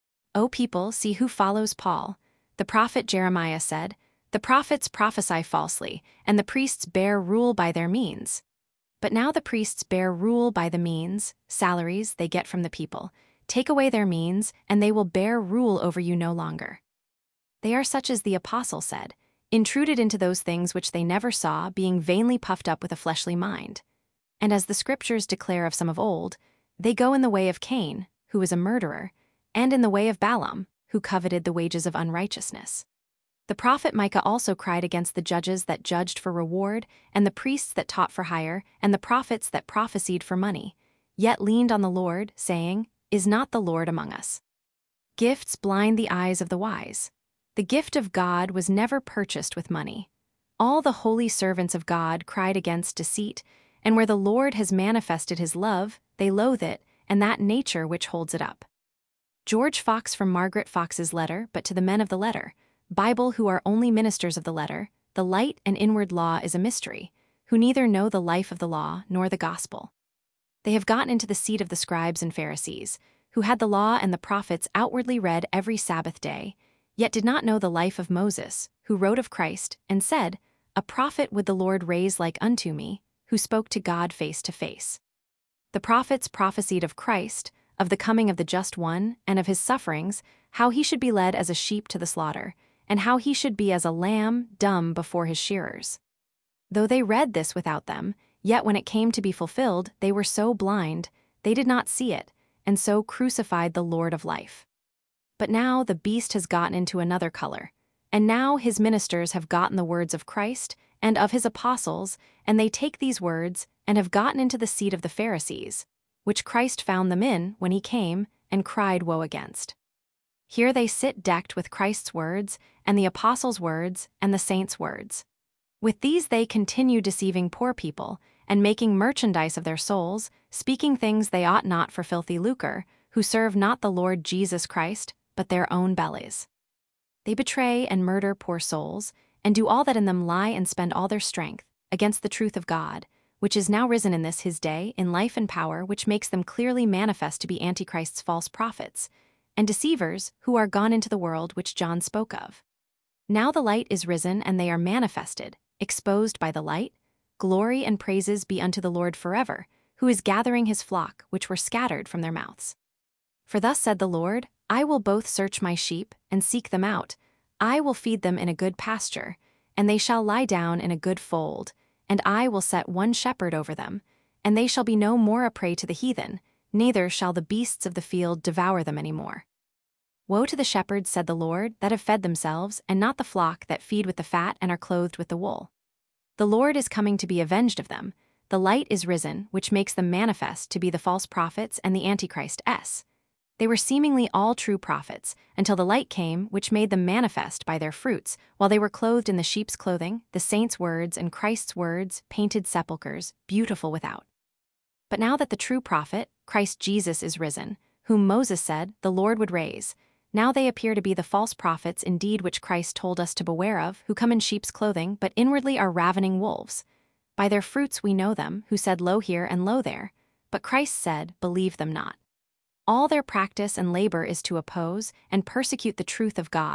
O people, see who follows Paul. The prophet Jeremiah said, the prophets prophesy falsely, and the priests bear rule by their means. But now the priests bear rule by the means, salaries they get from the people. Take away their means, and they will bear rule over you no longer. They are such as the apostle said, intruded into those things which they never saw, being vainly puffed up with a fleshly mind. And as the scriptures declare of some of old, they go in the way of Cain, who was a murderer, and in the way of Balaam, who coveted the wages of unrighteousness. The prophet Micah also cried against the judges that judged for reward, and the priests that taught for hire, and the prophets that prophesied for money, yet leaned on the Lord, saying, Is not the Lord among us? Gifts blind the eyes of the wise. The gift of God was never purchased with money. All the holy servants of God cried against deceit, and where the Lord has manifested his love, they loathe it, and that nature which holds it up. George Fox from Margaret Fox's letter, but to the men of the letter, Bible who are only ministers of the letter, the light and inward law is a mystery, who neither know the life of the law nor the gospel. They have gotten into the seat of the scribes and Pharisees, who had the law and the prophets outwardly read every Sabbath day, yet did not know the life of Moses, who wrote of Christ, and said, A prophet would the Lord raise like unto me, who spoke to God face to face. The prophets prophesied of Christ, of the coming of the Just One, and of his sufferings, how he should be led as a sheep to the slaughter, and how he should be as a lamb dumb before his shearers. Though they read this without them, yet when it came to be fulfilled, they were so blind, they did not see it, and so crucified the Lord of life. But now the beast has gotten into another color, and now his ministers have gotten the words of Christ and of his apostles, and they take these words and have gotten into the seat of the Pharisees, which Christ found them in when he came and cried woe against. Here they sit decked with Christ's words and the apostles' words and the saints' words. With these they continue deceiving poor people and making merchandise of their souls, speaking things they ought not for filthy lucre, who serve not the Lord Jesus Christ, but their own bellies. They betray and murder poor souls, and do all that in them lie and spend all their strength against the truth of God, which is now risen in this his day in life and power, which makes them clearly manifest to be Antichrist's false prophets, and deceivers who are gone into the world which John spoke of. Now the light is risen, and they are manifested, exposed by the light. Glory and praises be unto the Lord forever, who is gathering his flock which were scattered from their mouths. For thus said the Lord, I will both search my sheep and seek them out. I will feed them in a good pasture, and they shall lie down in a good fold, and I will set one shepherd over them, and they shall be no more a prey to the heathen, neither shall the beasts of the field devour them any more. Woe to the shepherds, said the Lord, that have fed themselves, and not the flock that feed with the fat and are clothed with the wool. The Lord is coming to be avenged of them. The light is risen, which makes them manifest to be the false prophets and the Antichrist S. They were seemingly all true prophets, until the light came, which made them manifest by their fruits, while they were clothed in the sheep's clothing, the saints' words and Christ's words, painted sepulchres, beautiful without. But now that the true prophet, Christ Jesus, is risen, whom Moses said the Lord would raise, now they appear to be the false prophets indeed which Christ told us to beware of, who come in sheep's clothing, but inwardly are ravening wolves. By their fruits we know them, who said lo here and lo there. But Christ said, believe them not. All their practice and labor is to oppose and persecute the truth of God,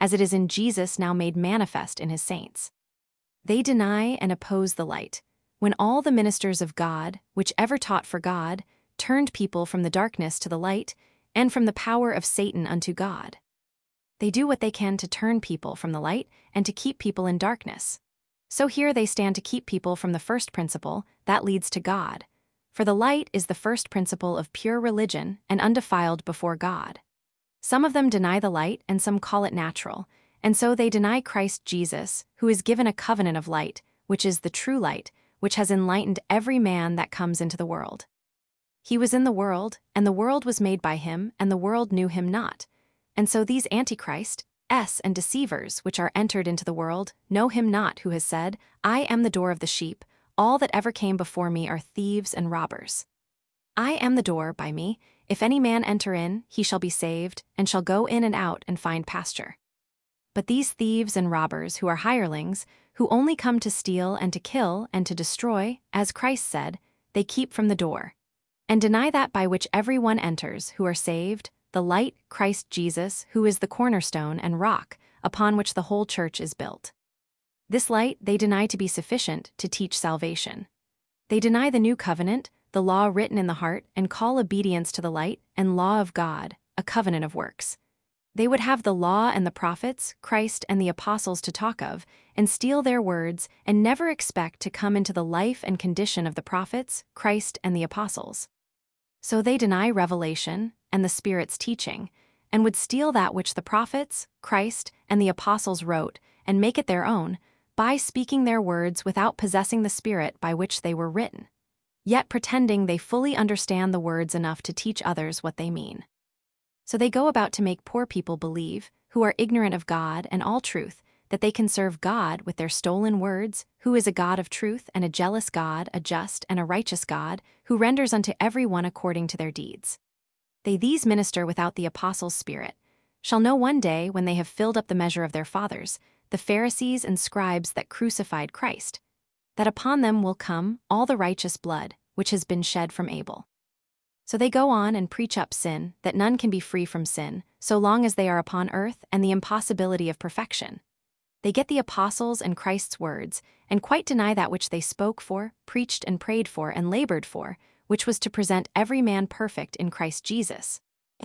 as it is in Jesus now made manifest in his saints. They deny and oppose the light, when all the ministers of God, which ever taught for God, turned people from the darkness to the light, and from the power of Satan unto God. They do what they can to turn people from the light and to keep people in darkness. So here they stand to keep people from the first principle, that leads to God. For the light is the first principle of pure religion and undefiled before God. Some of them deny the light and some call it natural, and so they deny Christ Jesus, who is given a covenant of light, which is the true light, which has enlightened every man that comes into the world. He was in the world, and the world was made by him, and the world knew him not. And so these Antichrist, s and deceivers which are entered into the world know him not, who has said, I am the door of the sheep, all that ever came before me are thieves and robbers. I am the door. By me, if any man enter in, he shall be saved, and shall go in and out and find pasture. But these thieves and robbers, who are hirelings, who only come to steal and to kill and to destroy, as Christ said, they keep from the door, and deny that by which every one enters, who are saved, the light, Christ Jesus, who is the cornerstone and rock, upon which the whole church is built. This light they deny to be sufficient to teach salvation. They deny the new covenant, the law written in the heart, and call obedience to the light and law of God a covenant of works. They would have the law and the prophets, Christ and the apostles to talk of, and steal their words, and never expect to come into the life and condition of the prophets, Christ and the apostles. So they deny revelation and the Spirit's teaching, and would steal that which the prophets, Christ, and the apostles wrote, and make it their own, by speaking their words without possessing the Spirit by which they were written, yet pretending they fully understand the words enough to teach others what they mean. So they go about to make poor people believe, who are ignorant of God and all truth, that they can serve God with their stolen words, who is a God of truth and a jealous God, a just and a righteous God, who renders unto every one according to their deeds. They these minister without the apostles' spirit, shall know one day, when they have filled up the measure of their fathers, the Pharisees and scribes that crucified Christ, that upon them will come all the righteous blood which has been shed from Abel. So they go on and preach up sin, that none can be free from sin, so long as they are upon earth, and the impossibility of perfection. They get the apostles and Christ's words, and quite deny that which they spoke for, preached and prayed for, and labored for, which was to present every man perfect in Christ Jesus.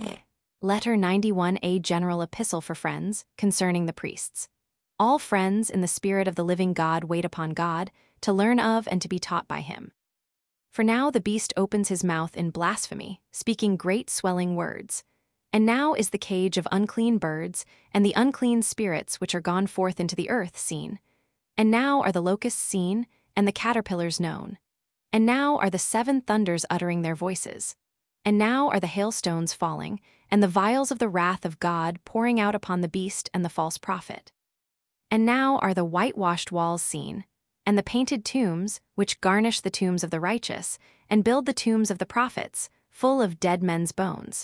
Letter ninety-one A General Epistle for Friends, concerning the priests. All friends in the Spirit of the living God wait upon God, to learn of and to be taught by him. For now the beast opens his mouth in blasphemy, speaking great swelling words. And now is the cage of unclean birds, and the unclean spirits which are gone forth into the earth seen. And now are the locusts seen, and the caterpillars known. And now are the seven thunders uttering their voices. And now are the hailstones falling, and the vials of the wrath of God pouring out upon the beast and the false prophet. And now are the whitewashed walls seen, and the painted tombs, which garnish the tombs of the righteous, and build the tombs of the prophets, full of dead men's bones.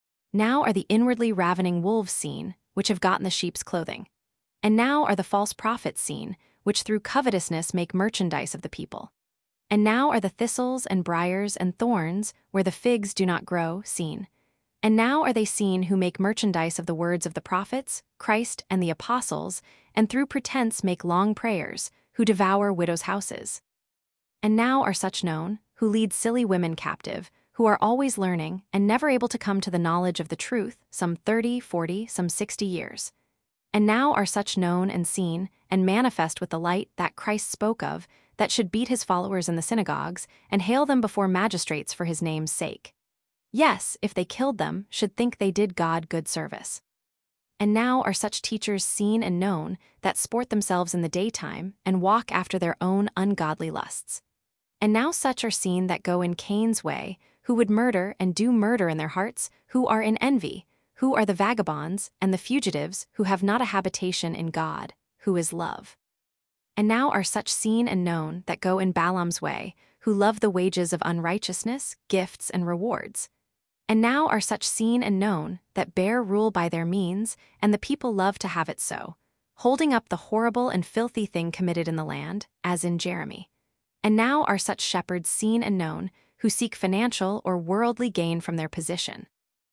Now are the inwardly ravening wolves seen, which have gotten the sheep's clothing. And now are the false prophets seen, which through covetousness make merchandise of the people. And now are the thistles and briars and thorns, where the figs do not grow, seen. And now are they seen who make merchandise of the words of the prophets, Christ and the apostles, and through pretense make long prayers, who devour widows' houses. And now are such known, who lead silly women captive, who are always learning, and never able to come to the knowledge of the truth, some thirty, forty, some sixty years. And now are such known and seen, and manifest with the light that Christ spoke of, that should beat his followers in the synagogues, and hail them before magistrates for his name's sake. Yes, if they killed them, should think they did God good service. And now are such teachers seen and known, that sport themselves in the daytime, and walk after their own ungodly lusts. And now such are seen that go in Cain's way, who would murder and do murder in their hearts, who are in envy, who are the vagabonds and the fugitives, who have not a habitation in God, who is love. And now are such seen and known that go in Balaam's way, who love the wages of unrighteousness, gifts, and rewards. And now are such seen and known that bear rule by their means, and the people love to have it so, holding up the horrible and filthy thing committed in the land, as in Jeremy. And now are such shepherds seen and known, who seek financial or worldly gain from their position.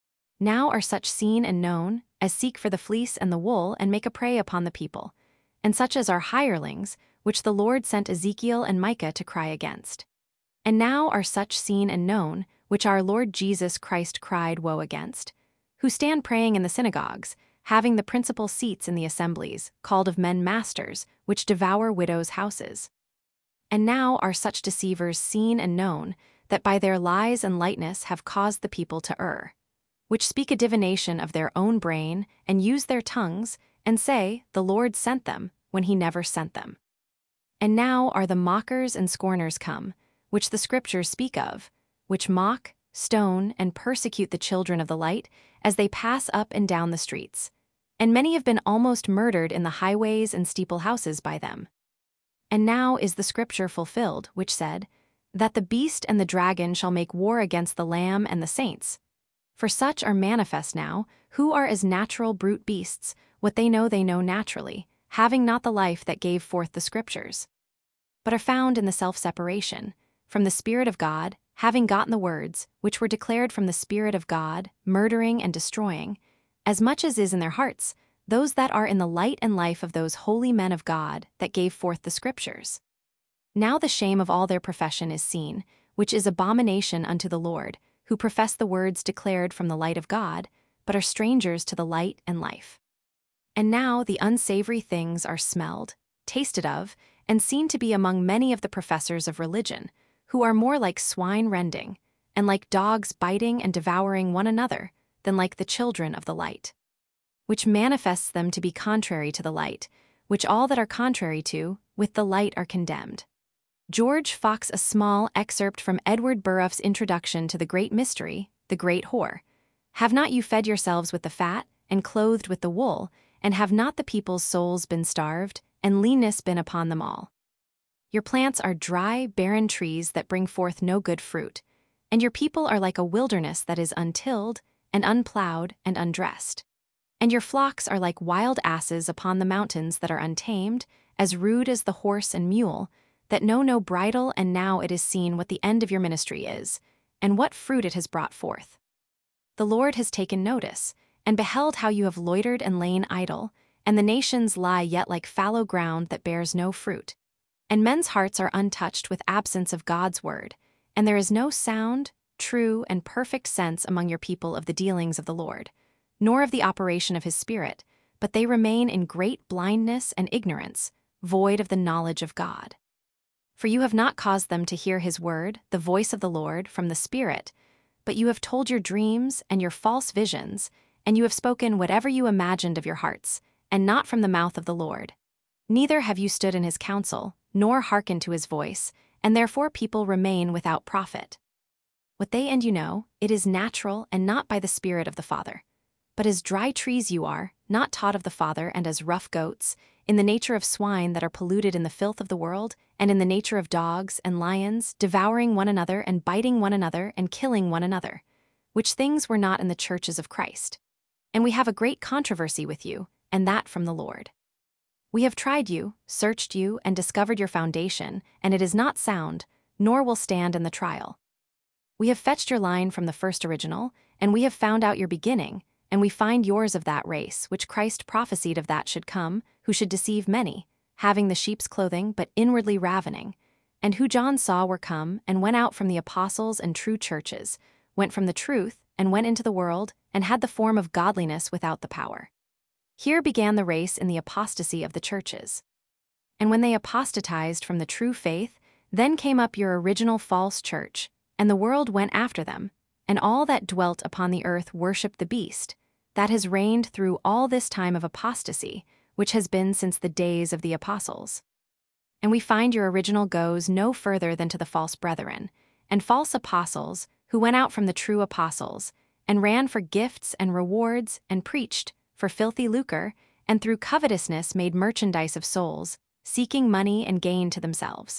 Now are such seen and known, as seek for the fleece and the wool and make a prey upon the people, and such as are hirelings, which the Lord sent Ezekiel and Micah to cry against. And now are such seen and known, which our Lord Jesus Christ cried woe against, who stand praying in the synagogues, having the principal seats in the assemblies, called of men masters, which devour widows' houses. And now are such deceivers seen and known, that by their lies and lightness have caused the people to err, which speak a divination of their own brain, and use their tongues, and say, the Lord sent them, when he never sent them. And now are the mockers and scorners come, which the Scriptures speak of, which mock, stone, and persecute the children of the light, as they pass up and down the streets. And many have been almost murdered in the highways and steeple houses by them. And now is the Scripture fulfilled, which said, that the beast and the dragon shall make war against the Lamb and the saints. For such are manifest now, who are as natural brute beasts, what they know they know naturally, having not the life that gave forth the Scriptures, but are found in the self-separation, from the Spirit of God, having gotten the words, which were declared from the Spirit of God, murdering and destroying, as much as is in their hearts, those that are in the light and life of those holy men of God that gave forth the Scriptures. Now the shame of all their profession is seen, which is abomination unto the Lord, who profess the words declared from the light of God, but are strangers to the light and life. And now the unsavory things are smelled, tasted of, and seen to be among many of the professors of religion, who are more like swine rending, and like dogs biting and devouring one another, than like the children of the light, which manifests them to be contrary to the light, which all that are contrary to, with the light are condemned. George Fox. A small excerpt from Edward Burroughs' introduction to The Great Mystery, The Great Whore. Have not you fed yourselves with the fat, and clothed with the wool, and have not the people's souls been starved, and leanness been upon them all? Your plants are dry, barren trees that bring forth no good fruit, and your people are like a wilderness that is untilled, and unplowed, and undressed. And your flocks are like wild asses upon the mountains that are untamed, as rude as the horse and mule, that know no bridle. And now it is seen what the end of your ministry is, and what fruit it has brought forth. The Lord has taken notice, and beheld how you have loitered and lain idle, and the nations lie yet like fallow ground that bears no fruit. And men's hearts are untouched with absence of God's word, and there is no sound, true, and perfect sense among your people of the dealings of the Lord, nor of the operation of his Spirit, but they remain in great blindness and ignorance, void of the knowledge of God. For you have not caused them to hear his word, the voice of the Lord, from the Spirit, but you have told your dreams and your false visions, and you have spoken whatever you imagined of your hearts, and not from the mouth of the Lord. Neither have you stood in his counsel, nor hearkened to his voice, and therefore people remain without profit. What they and you know, it is natural and not by the Spirit of the Father. But as dry trees you are, not taught of the Father, and as rough goats, in the nature of swine that are polluted in the filth of the world, and in the nature of dogs and lions, devouring one another and biting one another and killing one another, which things were not in the churches of Christ. And we have a great controversy with you, and that from the Lord. We have tried you, searched you, and discovered your foundation, and it is not sound, nor will stand in the trial. We have fetched your line from the first original, and we have found out your beginning, and we find yours of that race, which Christ prophesied of that should come, who should deceive many, having the sheep's clothing, but inwardly ravening, and who John saw were come, and went out from the apostles and true churches, went from the truth, and went into the world, and had the form of godliness without the power. Here began the race in the apostasy of the churches. And when they apostatized from the true faith, then came up your original false church, and the world went after them, and all that dwelt upon the earth worshipped the beast, that has reigned through all this time of apostasy, which has been since the days of the apostles. And we find your original goes no further than to the false brethren, and false apostles, who went out from the true apostles, and ran for gifts and rewards, and preached for filthy lucre, and through covetousness made merchandise of souls, seeking money and gain to themselves.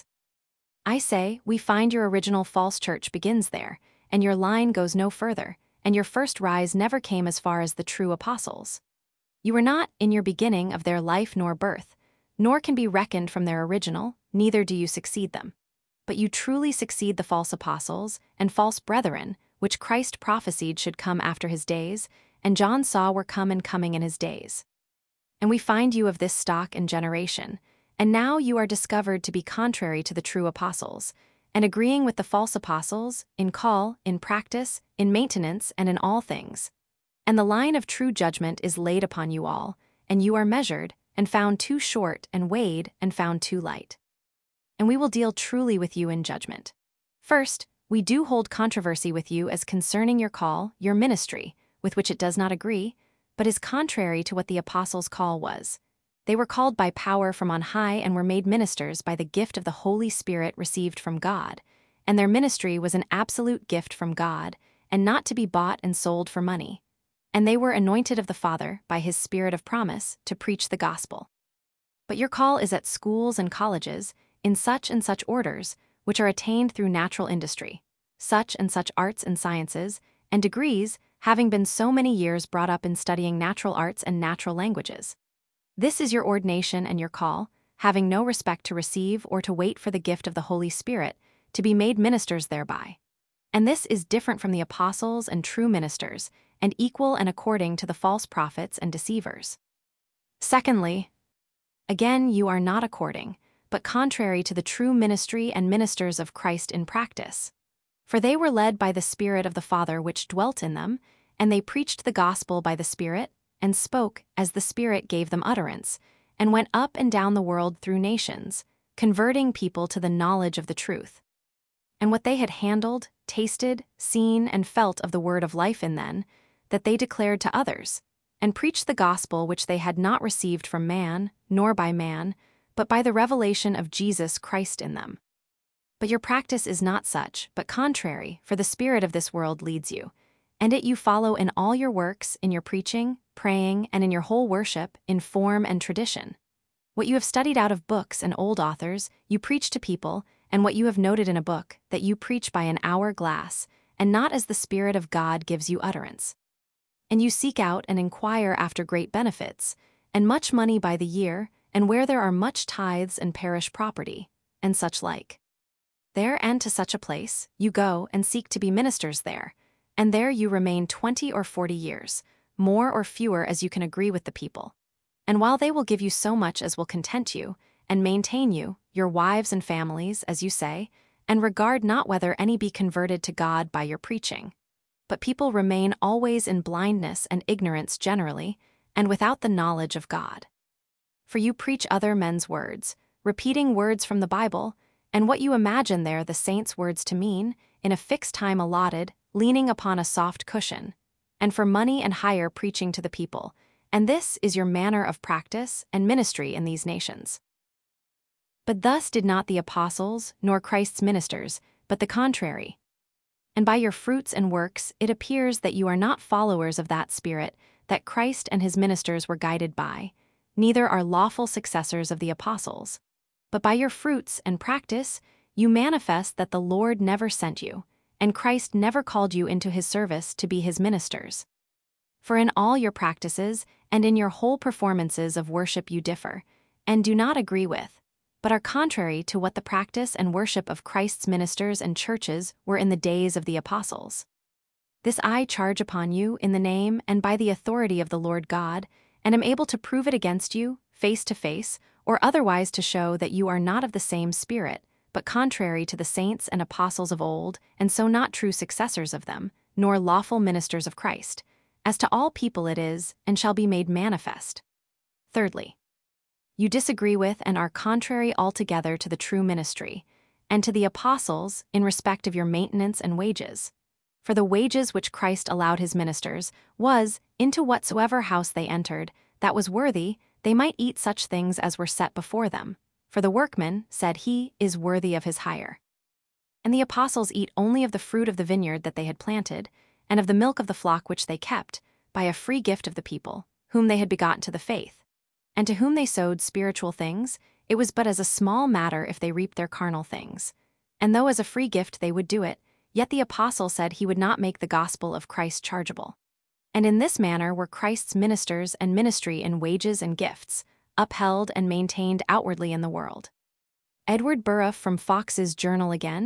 I say, we find your original false church begins there, and your line goes no further, and your first rise never came as far as the true apostles. You were not in your beginning of their life nor birth, nor can be reckoned from their original, neither do you succeed them. But you truly succeed the false apostles and false brethren, which Christ prophesied should come after his days, and John saw were come and coming in his days. And we find you of this stock and generation, and now you are discovered to be contrary to the true apostles, and agreeing with the false apostles, in call, in practice, in maintenance, and in all things. And the line of true judgment is laid upon you all, and you are measured, and found too short, and weighed, and found too light. And we will deal truly with you in judgment. First, we do hold controversy with you as concerning your call, your ministry, with which it does not agree, but is contrary to what the apostles' call was. They were called by power from on high and were made ministers by the gift of the Holy Spirit received from God, and their ministry was an absolute gift from God, and not to be bought and sold for money. And they were anointed of the Father, by his Spirit of promise, to preach the gospel. But your call is at schools and colleges, in such and such orders, which are attained through natural industry, such and such arts and sciences, and degrees, having been so many years brought up in studying natural arts and natural languages. This is your ordination and your call, having no respect to receive or to wait for the gift of the Holy Spirit, to be made ministers thereby. And this is different from the apostles and true ministers, and equal and according to the false prophets and deceivers. Secondly, again you are not according, but contrary to the true ministry and ministers of Christ in practice. For they were led by the Spirit of the Father which dwelt in them, and they preached the gospel by the Spirit, and spoke as the Spirit gave them utterance, and went up and down the world through nations, converting people to the knowledge of the truth. And what they had handled, tasted, seen, and felt of the word of life in them, that they declared to others, and preached the gospel which they had not received from man, nor by man, but by the revelation of Jesus Christ in them. But your practice is not such, but contrary, for the spirit of this world leads you, and it you follow in all your works, in your preaching, praying, and in your whole worship, in form and tradition. What you have studied out of books and old authors, you preach to people, and what you have noted in a book, that you preach by an hour glass, and not as the Spirit of God gives you utterance. And you seek out and inquire after great benefits, and much money by the year, and where there are much tithes and parish property, and such like. There and to such a place, you go and seek to be ministers there, and there you remain twenty or forty years, more or fewer as you can agree with the people. And while they will give you so much as will content you, and maintain you, your wives and families, as you say, and regard not whether any be converted to God by your preaching. But people remain always in blindness and ignorance generally, and without the knowledge of God. For you preach other men's words, repeating words from the Bible, and what you imagine there the saints' words to mean, in a fixed time allotted, leaning upon a soft cushion, and for money and hire preaching to the people, and this is your manner of practice and ministry in these nations. But thus did not the apostles, nor Christ's ministers, but the contrary. And by your fruits and works it appears that you are not followers of that Spirit that Christ and his ministers were guided by, neither are lawful successors of the apostles. But by your fruits and practice you manifest that the Lord never sent you, and Christ never called you into his service to be his ministers. For in all your practices and in your whole performances of worship you differ, and do not agree with, but are contrary to what the practice and worship of Christ's ministers and churches were in the days of the apostles. This I charge upon you in the name and by the authority of the Lord God, and am able to prove it against you, face to face, or otherwise to show that you are not of the same Spirit, but contrary to the saints and apostles of old, and so not true successors of them, nor lawful ministers of Christ. As to all people it is, and shall be made manifest. Thirdly, you disagree with and are contrary altogether to the true ministry, and to the apostles in respect of your maintenance and wages. For the wages which Christ allowed his ministers was, into whatsoever house they entered, that was worthy, they might eat such things as were set before them. For the workman, said he, is worthy of his hire. And the apostles eat only of the fruit of the vineyard that they had planted, and of the milk of the flock which they kept, by a free gift of the people, whom they had begotten to the faith. And to whom they sowed spiritual things, it was but as a small matter if they reaped their carnal things. And though as a free gift they would do it, yet the apostle said he would not make the gospel of Christ chargeable. And in this manner were Christ's ministers and ministry in wages and gifts, upheld and maintained outwardly in the world. Edward Burrough from Fox's Journal again,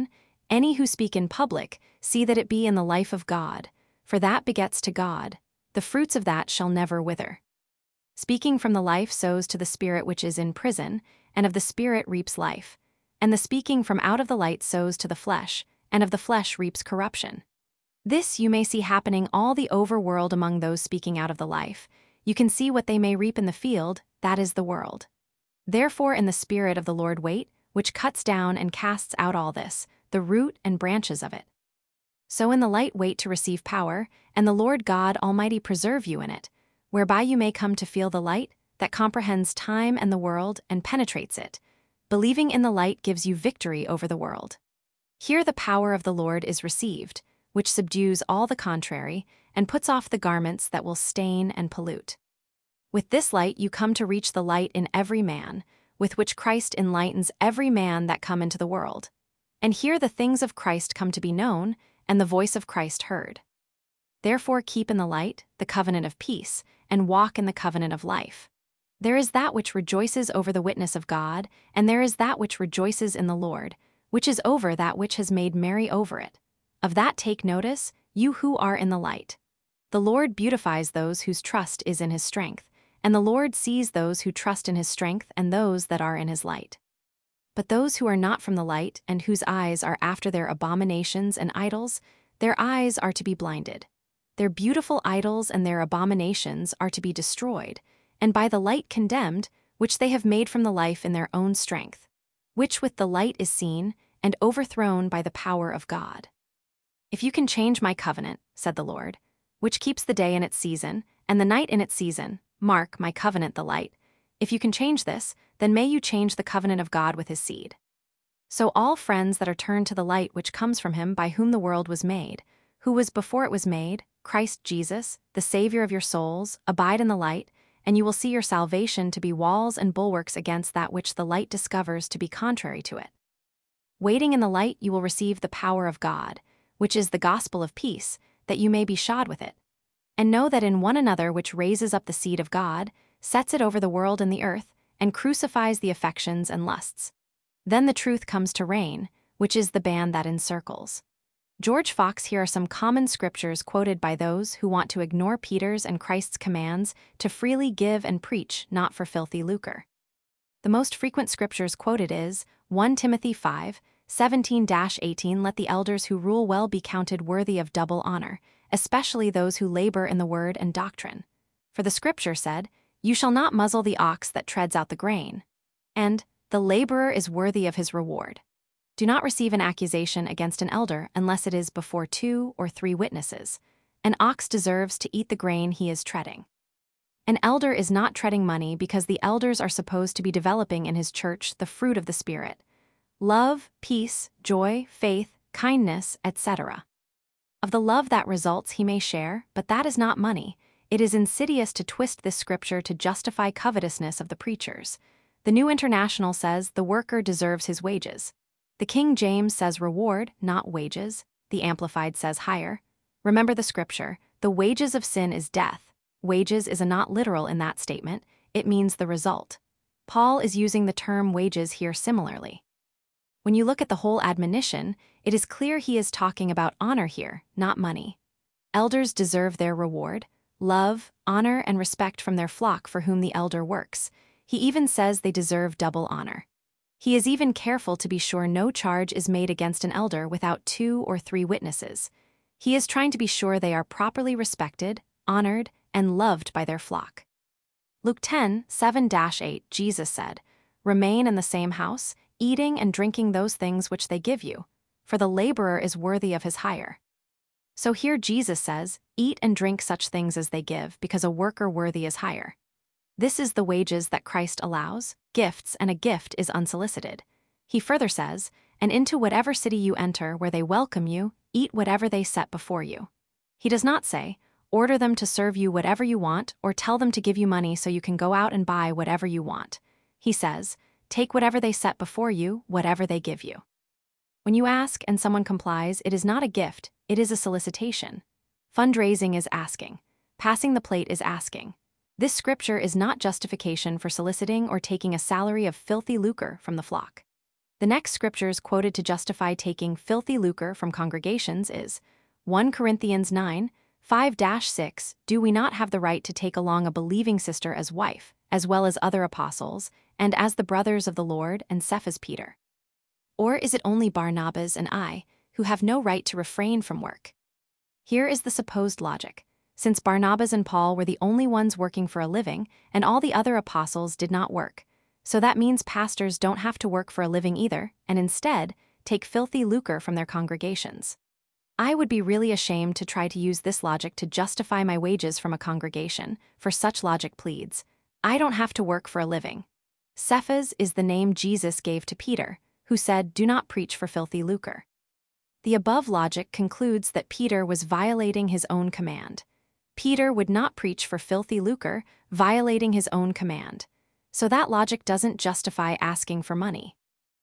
Any who speak in public, see that it be in the life of God, for that begets to God. The fruits of that shall never wither. Speaking from the life sows to the spirit which is in prison, and of the spirit reaps life. And the speaking from out of the light sows to the flesh, and of the flesh reaps corruption. This you may see happening all the over world among those speaking out of the life. You can see what they may reap in the field, that is the world. Therefore in the Spirit of the Lord wait, which cuts down and casts out all this, the root and branches of it. So in the light wait to receive power, and the Lord God Almighty preserve you in it, whereby you may come to feel the light that comprehends time and the world and penetrates it. Believing in the light gives you victory over the world. Here the power of the Lord is received, which subdues all the contrary, and puts off the garments that will stain and pollute. With this light you come to reach the light in every man, with which Christ enlightens every man that come into the world. And here the things of Christ come to be known, and the voice of Christ heard. Therefore keep in the light, the covenant of peace, and walk in the covenant of life. There is that which rejoices over the witness of God, and there is that which rejoices in the Lord, which is over that which has made merry over it. Of that take notice, you who are in the light. The Lord beautifies those whose trust is in his strength, and the Lord sees those who trust in his strength and those that are in his light. But those who are not from the light, and whose eyes are after their abominations and idols, their eyes are to be blinded. Their beautiful idols and their abominations are to be destroyed, and by the light condemned, which they have made from the life in their own strength, which with the light is seen, and overthrown by the power of God. If you can change my covenant, said the Lord, which keeps the day in its season, and the night in its season, mark my covenant the light, if you can change this, then may you change the covenant of God with his seed. So all friends that are turned to the light which comes from him by whom the world was made, who was before it was made, Christ Jesus, the Savior of your souls, abide in the light, and you will see your salvation to be walls and bulwarks against that which the light discovers to be contrary to it. Waiting in the light you will receive the power of God, which is the gospel of peace, that you may be shod with it. And know that in one another which raises up the seed of God, sets it over the world and the earth, and crucifies the affections and lusts. Then the truth comes to reign, which is the band that encircles. George Fox. Here are some common scriptures quoted by those who want to ignore Peter's and Christ's commands to freely give and preach, not for filthy lucre. The most frequent scriptures quoted is First Timothy five, seventeen to eighteen. Let the elders who rule well be counted worthy of double honor, especially those who labor in the word and doctrine. For the scripture said, You shall not muzzle the ox that treads out the grain. And, the laborer is worthy of his reward. Do not receive an accusation against an elder unless it is before two or three witnesses. An ox deserves to eat the grain he is treading. An elder is not treading money because the elders are supposed to be developing in his church the fruit of the Spirit: love, peace, joy, faith, kindness, et cetera. Of the love that results he may share, but that is not money. It is insidious to twist this scripture to justify covetousness of the preachers. The New International says the worker deserves his wages. The King James says reward, not wages. The Amplified says hire. Remember the scripture, the wages of sin is death. Wages is a not literal in that statement, it means the result. Paul is using the term wages here similarly. When you look at the whole admonition, it is clear he is talking about honor here, not money. Elders deserve their reward, love, honor, and respect from their flock for whom the elder works. He even says they deserve double honor. He is even careful to be sure no charge is made against an elder without two or three witnesses. He is trying to be sure they are properly respected, honored, and loved by their flock. Luke ten, seven to eight, Jesus said, Remain in the same house, eating and drinking those things which they give you, for the laborer is worthy of his hire. So here Jesus says, Eat and drink such things as they give, because a worker worthy is hire. This is the wages that Christ allows, gifts, and a gift is unsolicited. He further says, And into whatever city you enter where they welcome you, eat whatever they set before you. He does not say, Order them to serve you whatever you want, or tell them to give you money so you can go out and buy whatever you want. He says, Take whatever they set before you, whatever they give you. When you ask and someone complies, it is not a gift, it is a solicitation. Fundraising is asking. Passing the plate is asking. This scripture is not justification for soliciting or taking a salary of filthy lucre from the flock. The next scriptures quoted to justify taking filthy lucre from congregations is First Corinthians nine, five to six. Do we not have the right to take along a believing sister as wife, as well as other apostles, and as the brothers of the Lord, and Cephas Peter? Or is it only Barnabas and I, who have no right to refrain from work? Here is the supposed logic. Since Barnabas and Paul were the only ones working for a living, and all the other apostles did not work, so that means pastors don't have to work for a living either, and instead take filthy lucre from their congregations. I would be really ashamed to try to use this logic to justify my wages from a congregation, for such logic pleads. I don't have to work for a living. Cephas is the name Jesus gave to Peter, who said, "Do not preach for filthy lucre." The above logic concludes that Peter was violating his own command. Peter would not preach for filthy lucre, violating his own command. So that logic doesn't justify asking for money.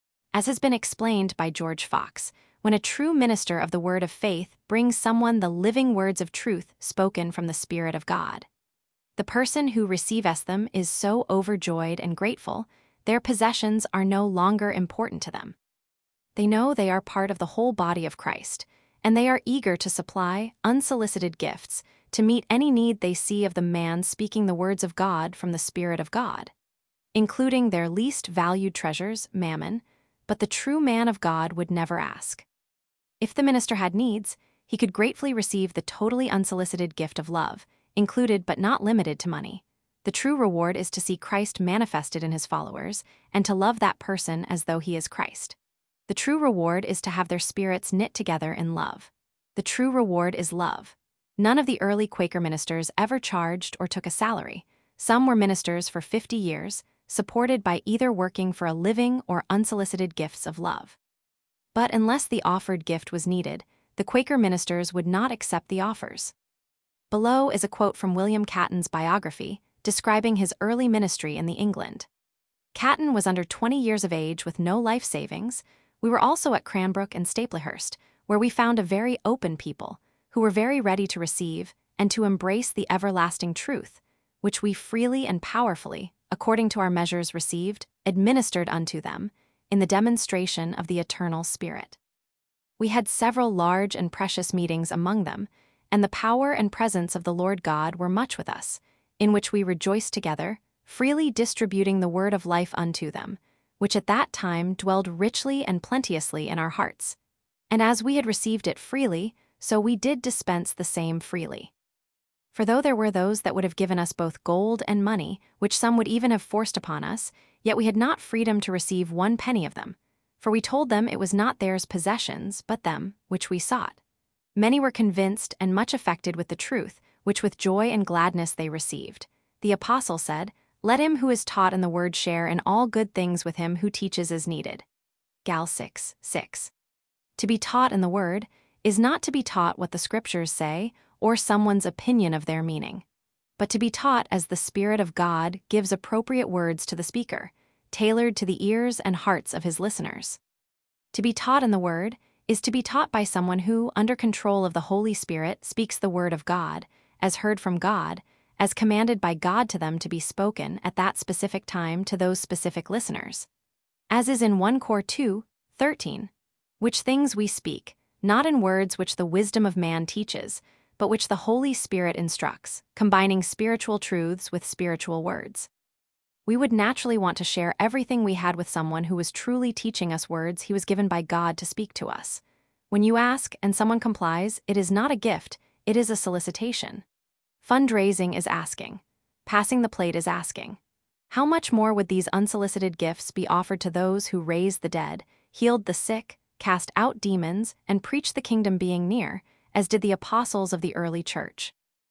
As has been explained by George Fox, when a true minister of the word of faith brings someone the living words of truth spoken from the Spirit of God, the person who receives them is so overjoyed and grateful, their possessions are no longer important to them. They know they are part of the whole body of Christ, and they are eager to supply unsolicited gifts to meet any need they see of the man speaking the words of God from the Spirit of God, including their least valued treasures, mammon, but the true man of God would never ask. If the minister had needs, he could gratefully receive the totally unsolicited gift of love, included but not limited to money. The true reward is to see Christ manifested in his followers, and to love that person as though he is Christ. The true reward is to have their spirits knit together in love. The true reward is love. None of the early Quaker ministers ever charged or took a salary. Some were ministers for fifty years, supported by either working for a living or unsolicited gifts of love. But unless the offered gift was needed, the Quaker ministers would not accept the offers. Below is a quote from William Catton's biography, describing his early ministry in the England. Catton was under twenty years of age with no life savings. We were also at Cranbrook and Staplehurst, where we found a very open people, who were very ready to receive and to embrace the everlasting truth, which we freely and powerfully, according to our measures received, administered unto them, in the demonstration of the eternal Spirit. We had several large and precious meetings among them, and the power and presence of the Lord God were much with us, in which we rejoiced together, freely distributing the word of life unto them, which at that time dwelled richly and plenteously in our hearts. And as we had received it freely, so we did dispense the same freely. For though there were those that would have given us both gold and money, which some would even have forced upon us, yet we had not freedom to receive one penny of them. For we told them it was not theirs possessions, but them, which we sought. Many were convinced and much affected with the truth, which with joy and gladness they received. The apostle said, "Let him who is taught in the word share in all good things with him who teaches as needed." Gal six, six. To be taught in the word is not to be taught what the scriptures say or someone's opinion of their meaning, but to be taught as the Spirit of God gives appropriate words to the speaker, tailored to the ears and hearts of his listeners. To be taught in the word is to be taught by someone who, under control of the Holy Spirit, speaks the word of God, as heard from God, as commanded by God to them to be spoken at that specific time to those specific listeners. As is in First Cor two, thirteen, which things we speak, not in words which the wisdom of man teaches, but which the Holy Spirit instructs, combining spiritual truths with spiritual words. We would naturally want to share everything we had with someone who was truly teaching us words he was given by God to speak to us. When you ask and someone complies, it is not a gift, it is a solicitation. Fundraising is asking. Passing the plate is asking. How much more would these unsolicited gifts be offered to those who raised the dead, healed the sick, cast out demons, and preached the kingdom being near, as did the apostles of the early church?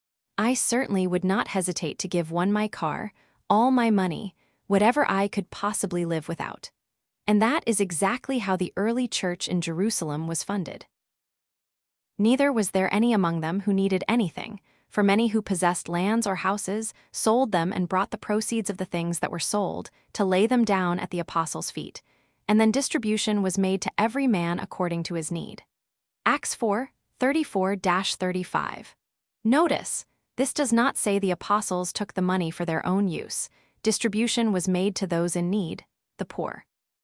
I certainly would not hesitate to give one my car, all my money, whatever I could possibly live without. And that is exactly how the early church in Jerusalem was funded. Neither was there any among them who needed anything, for many who possessed lands or houses sold them and brought the proceeds of the things that were sold to lay them down at the apostles' feet, and then distribution was made to every man according to his need. Acts four, thirty-four to thirty-five. Notice, this does not say the apostles took the money for their own use. Distribution was made to those in need, the poor.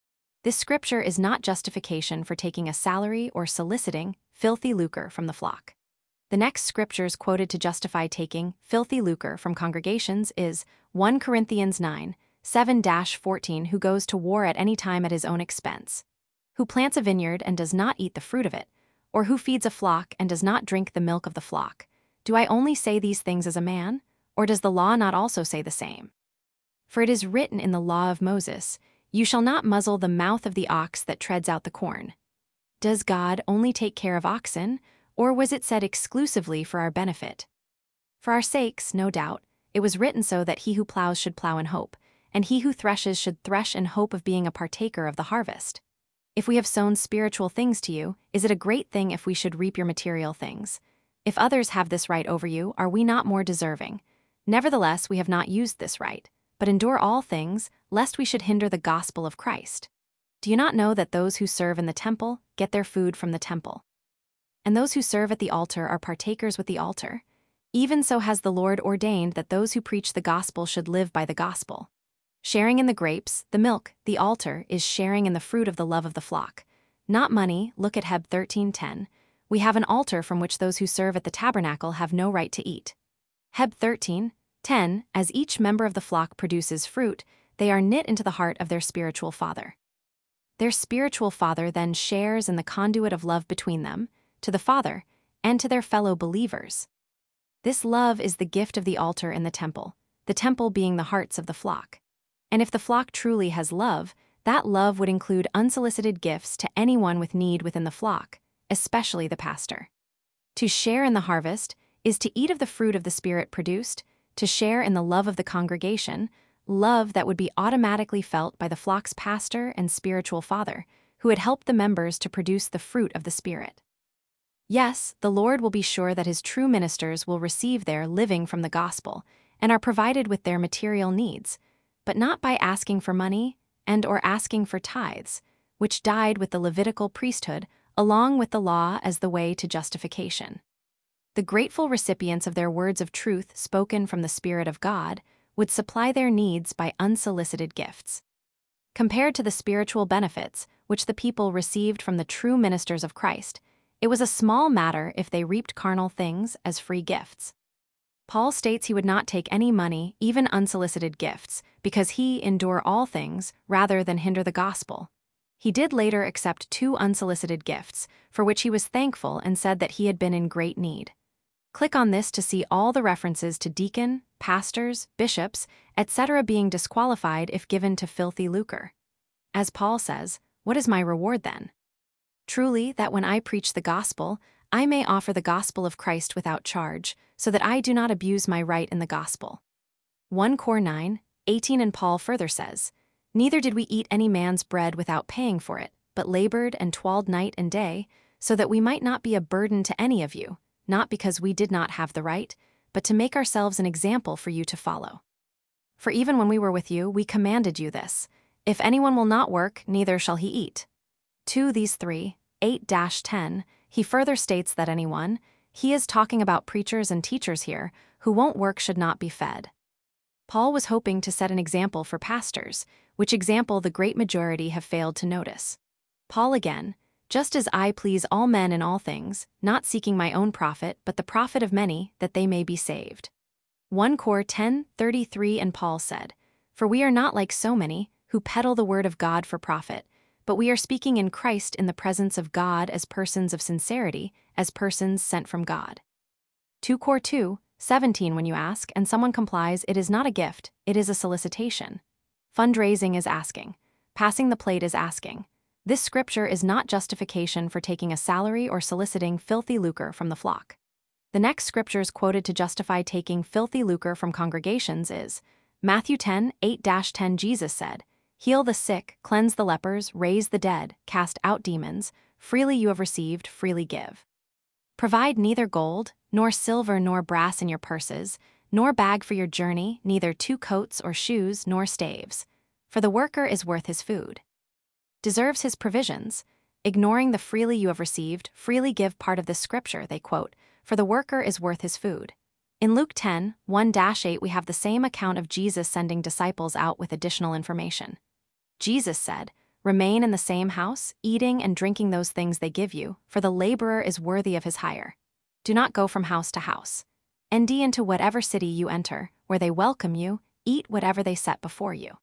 This scripture is not justification for taking a salary or soliciting filthy lucre from the flock. The next scriptures quoted to justify taking filthy lucre from congregations is First Corinthians nine, seven to fourteen, who goes to war at any time at his own expense, who plants a vineyard and does not eat the fruit of it, or who feeds a flock and does not drink the milk of the flock. Do I only say these things as a man, or does the law not also say the same? For it is written in the law of Moses, "You shall not muzzle the mouth of the ox that treads out the corn." Does God only take care of oxen, or was it said exclusively for our benefit? For our sakes, no doubt, it was written so that he who plows should plow in hope, and he who threshes should thresh in hope of being a partaker of the harvest. If we have sown spiritual things to you, is it a great thing if we should reap your material things? If others have this right over you, are we not more deserving? Nevertheless, we have not used this right, but endure all things, lest we should hinder the gospel of Christ. Do you not know that those who serve in the temple get their food from the temple? And those who serve at the altar are partakers with the altar? Even so has the Lord ordained that those who preach the gospel should live by the gospel. Sharing in the grapes, the milk, the altar, is sharing in the fruit of the love of the flock. Not money, look at Heb thirteen ten. We have an altar from which those who serve at the tabernacle have no right to eat. Heb thirteen ten, as each member of the flock produces fruit, they are knit into the heart of their spiritual father. Their spiritual father then shares in the conduit of love between them, to the Father, and to their fellow believers. This love is the gift of the altar in the temple, the temple being the hearts of the flock. And if the flock truly has love, that love would include unsolicited gifts to anyone with need within the flock, especially the pastor. To share in the harvest is to eat of the fruit of the Spirit produced, to share in the love of the congregation, love that would be automatically felt by the flock's pastor and spiritual father, who had helped the members to produce the fruit of the Spirit. Yes, the Lord will be sure that his true ministers will receive their living from the gospel and are provided with their material needs, but not by asking for money and or asking for tithes, which died with the Levitical priesthood along with the law as the way to justification. The grateful recipients of their words of truth spoken from the Spirit of God would supply their needs by unsolicited gifts. Compared to the spiritual benefits which the people received from the true ministers of Christ, it was a small matter if they reaped carnal things as free gifts. Paul states he would not take any money, even unsolicited gifts, because he endure all things rather than hinder the gospel. He did later accept two unsolicited gifts, for which he was thankful and said that he had been in great need. Click on this to see all the references to deacon, pastors, bishops, et cetera being disqualified if given to filthy lucre. As Paul says, "What is my reward then? Truly, that when I preach the gospel, I may offer the gospel of Christ without charge, so that I do not abuse my right in the gospel." First Corinthians nine eighteen. And Paul further says, "Neither did we eat any man's bread without paying for it, but labored and toiled night and day, so that we might not be a burden to any of you, not because we did not have the right, but to make ourselves an example for you to follow. For even when we were with you, we commanded you this: if anyone will not work, neither shall he eat." To these three, eight to ten, he further states that anyone, he is talking about preachers and teachers here, who won't work should not be fed. Paul was hoping to set an example for pastors, which example the great majority have failed to notice. Paul again, "Just as I please all men in all things, not seeking my own profit, but the profit of many, that they may be saved." First Corinthians ten thirty-three. And Paul said, "For we are not like so many, who peddle the word of God for profit, but we are speaking in Christ in the presence of God as persons of sincerity, as persons sent from God." Second Corinthians two seventeen. When you ask, and someone complies, it is not a gift, it is a solicitation. Fundraising is asking. Passing the plate is asking. This scripture is not justification for taking a salary or soliciting filthy lucre from the flock. The next scriptures quoted to justify taking filthy lucre from congregations is Matthew ten eight to ten. Jesus said, "Heal the sick, cleanse the lepers, raise the dead, cast out demons. Freely you have received, freely give. Provide neither gold, nor silver, nor brass in your purses, nor bag for your journey, neither two coats or shoes, nor staves. For the worker is worth his food. Deserves his provisions." Ignoring the "freely you have received, freely give" part of this scripture, they quote, "For the worker is worth his food." In Luke ten one to eight we have the same account of Jesus sending disciples out with additional information. Jesus said, Remain in the same house, eating and drinking those things they give you, for the laborer is worthy of his hire. Do not go from house to house. Enter into whatever city you enter, where they welcome you, eat whatever they set before you.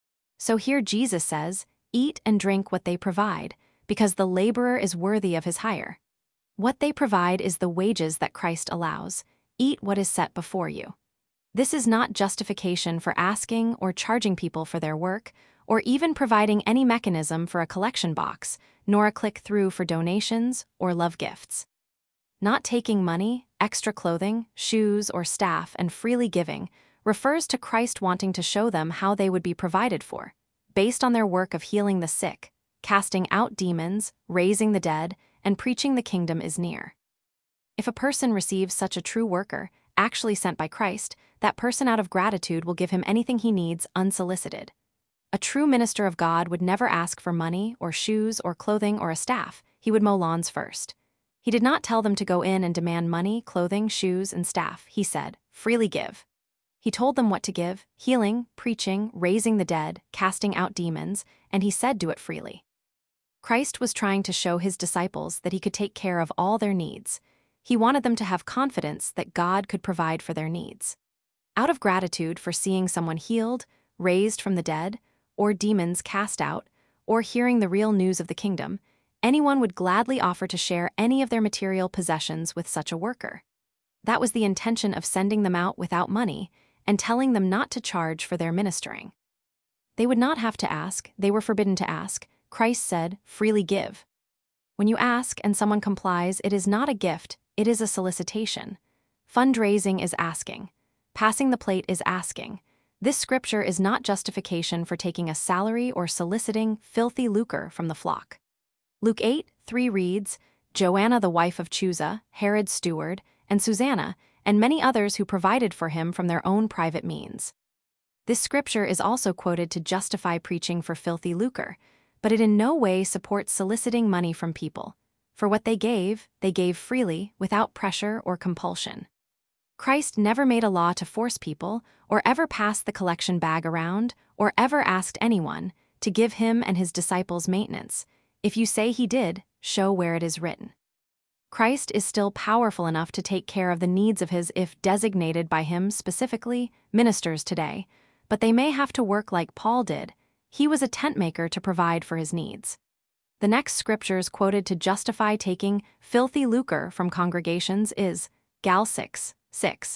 So here Jesus says, eat and drink what they provide, because the laborer is worthy of his hire. What they provide is the wages that Christ allows. Eat what is set before you. This is not justification for asking or charging people for their work, or even providing any mechanism for a collection box, nor a click-through for donations or love gifts. Not taking money, extra clothing, shoes, or staff and freely giving refers to Christ wanting to show them how they would be provided for, based on their work of healing the sick, casting out demons, raising the dead, and preaching the kingdom is near. If a person receives such a true worker, actually sent by Christ, that person out of gratitude will give him anything he needs unsolicited. A true minister of God would never ask for money or shoes or clothing or a staff. He would mow lawns first. He did not tell them to go in and demand money, clothing, shoes, and staff. He said, freely give. He told them what to give: healing, preaching, raising the dead, casting out demons, and he said do it freely. Christ was trying to show his disciples that he could take care of all their needs. He wanted them to have confidence that God could provide for their needs. Out of gratitude for seeing someone healed, raised from the dead, or demons cast out, or hearing the real news of the kingdom, anyone would gladly offer to share any of their material possessions with such a worker. That was the intention of sending them out without money and telling them not to charge for their ministering. They would not have to ask, they were forbidden to ask. Christ said, freely give. When you ask and someone complies, it is not a gift, it is a solicitation. Fundraising is asking. Passing the plate is asking. This scripture is not justification for taking a salary or soliciting filthy lucre from the flock. Luke eight three reads, Joanna the wife of Chuza, Herod's steward, and Susanna, and many others who provided for him from their own private means. This scripture is also quoted to justify preaching for filthy lucre, but it in no way supports soliciting money from people. For what they gave, they gave freely, without pressure or compulsion. Christ never made a law to force people, or ever passed the collection bag around, or ever asked anyone to give him and his disciples maintenance. If you say he did, show where it is written. Christ is still powerful enough to take care of the needs of his, if designated by him specifically, ministers today, but they may have to work like Paul did. He was a tent maker to provide for his needs. The next scriptures quoted to justify taking filthy lucre from congregations is Gal six six.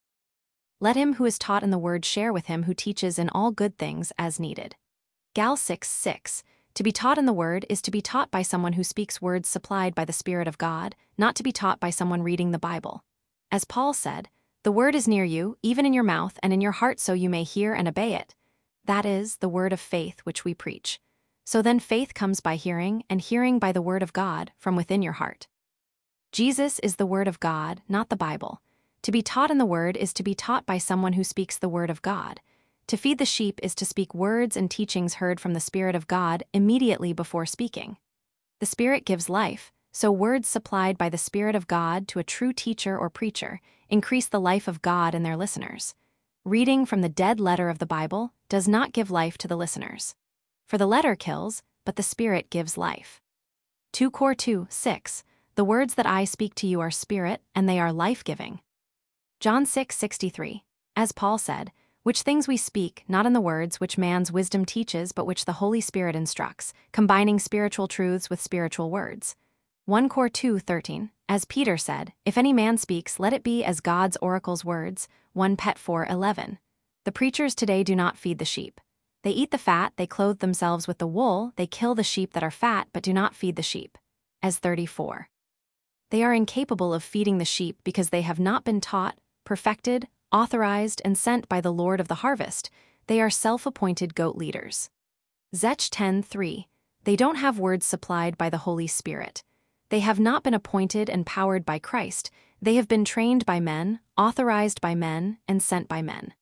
Let him who is taught in the word share with him who teaches in all good things as needed. Gal six six. To be taught in the word is to be taught by someone who speaks words supplied by the Spirit of God, not to be taught by someone reading the Bible. As Paul said, the word is near you, even in your mouth and in your heart, so you may hear and obey it. That is the word of faith which we preach. So then faith comes by hearing, and hearing by the word of God from within your heart. Jesus is the word of God, not the Bible. To be taught in the word is to be taught by someone who speaks the word of God. To feed the sheep is to speak words and teachings heard from the Spirit of God immediately before speaking. The Spirit gives life, so words supplied by the Spirit of God to a true teacher or preacher increase the life of God in their listeners. Reading from the dead letter of the Bible does not give life to the listeners. For the letter kills, but the Spirit gives life. Second Corinthians two six. The words that I speak to you are spirit, and they are life-giving. John six sixty-three. As Paul said, which things we speak, not in the words which man's wisdom teaches, but which the Holy Spirit instructs, combining spiritual truths with spiritual words. First Corinthians two thirteen. As Peter said, if any man speaks, let it be as God's oracle's words. First Peter four eleven. The preachers today do not feed the sheep. They eat the fat, they clothe themselves with the wool, they kill the sheep that are fat, but do not feed the sheep. As thirty-four. They are incapable of feeding the sheep because they have not been taught, perfected, authorized, and sent by the Lord of the harvest. They are self-appointed goat leaders. Zech ten three. They don't have words supplied by the Holy Spirit. They have not been appointed and powered by Christ. They have been trained by men, authorized by men, and sent by men.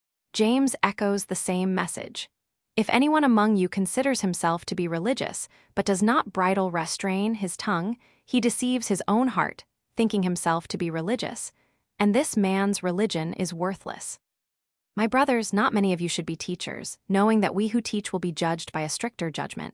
James echoes the same message. If anyone among you considers himself to be religious, but does not bridle restrain his tongue, he deceives his own heart, thinking himself to be religious, and this man's religion is worthless. My brothers, not many of you should be teachers, knowing that we who teach will be judged by a stricter judgment.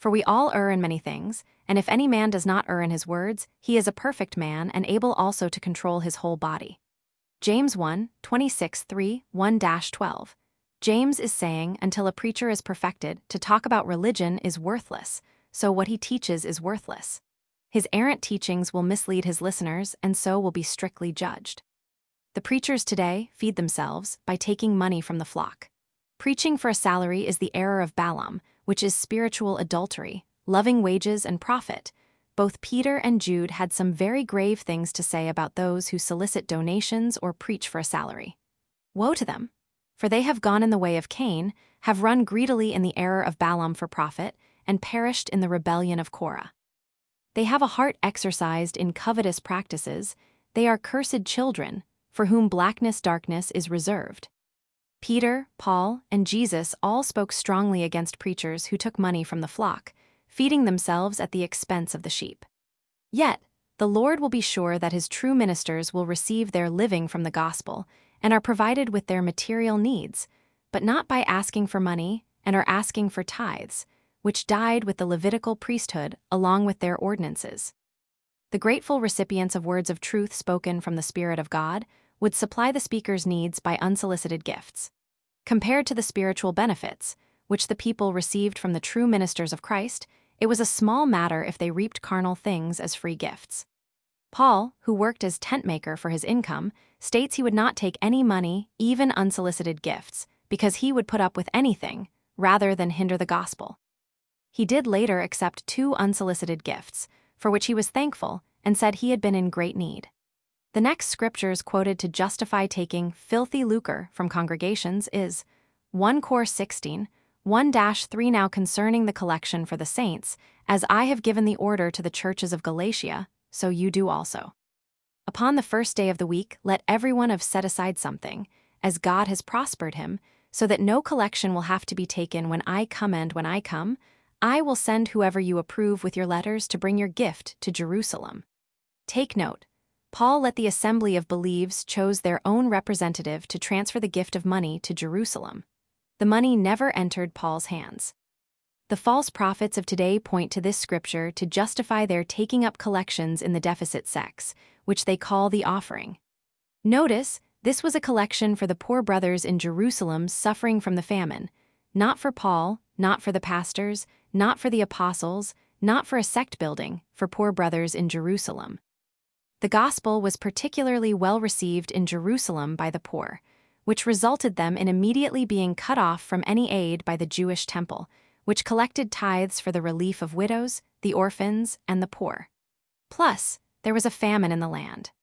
For we all err in many things, and if any man does not err in his words, he is a perfect man and able also to control his whole body. James one, twenty-six three, one twelve. James is saying until a preacher is perfected, to talk about religion is worthless, so what he teaches is worthless. His errant teachings will mislead his listeners and so will be strictly judged. The preachers today feed themselves by taking money from the flock. Preaching for a salary is the error of Balaam, which is spiritual adultery, loving wages and profit. Both Peter and Jude had some very grave things to say about those who solicit donations or preach for a salary. Woe to them! For they have gone in the way of Cain, have run greedily in the error of Balaam for profit, and perished in the rebellion of Korah. They have a heart exercised in covetous practices. They are cursed children, for whom blackness darkness is reserved. Peter, Paul, and Jesus all spoke strongly against preachers who took money from the flock, feeding themselves at the expense of the sheep. Yet, the Lord will be sure that his true ministers will receive their living from the gospel and are provided with their material needs, but not by asking for money and are asking for tithes, which died with the Levitical priesthood along with their ordinances. The grateful recipients of words of truth spoken from the Spirit of God would supply the speaker's needs by unsolicited gifts. Compared to the spiritual benefits, which the people received from the true ministers of Christ, it was a small matter if they reaped carnal things as free gifts. Paul, who worked as tent maker for his income, states he would not take any money, even unsolicited gifts, because he would put up with anything, rather than hinder the gospel. He did later accept two unsolicited gifts, for which he was thankful, and said he had been in great need. The next scriptures quoted to justify taking filthy lucre from congregations is First Cor sixteen, one three. Now concerning the collection for the saints, as I have given the order to the churches of Galatia, so you do also. Upon the first day of the week let everyone have set aside something, as God has prospered him, so that no collection will have to be taken when I come, and when I come, I will send whoever you approve with your letters to bring your gift to Jerusalem. Take note. Paul let the assembly of believes chose their own representative to transfer the gift of money to Jerusalem. The money never entered Paul's hands. The false prophets of today point to this scripture to justify their taking up collections in the deficit sex, which they call the offering. Notice, this was a collection for the poor brothers in Jerusalem suffering from the famine, not for Paul, not for the pastors, not for the apostles, not for a sect building, for poor brothers in Jerusalem. The gospel was particularly well received in Jerusalem by the poor, which resulted them in immediately being cut off from any aid by the Jewish temple, which collected tithes for the relief of widows, the orphans, and the poor. Plus, there was a famine in the land.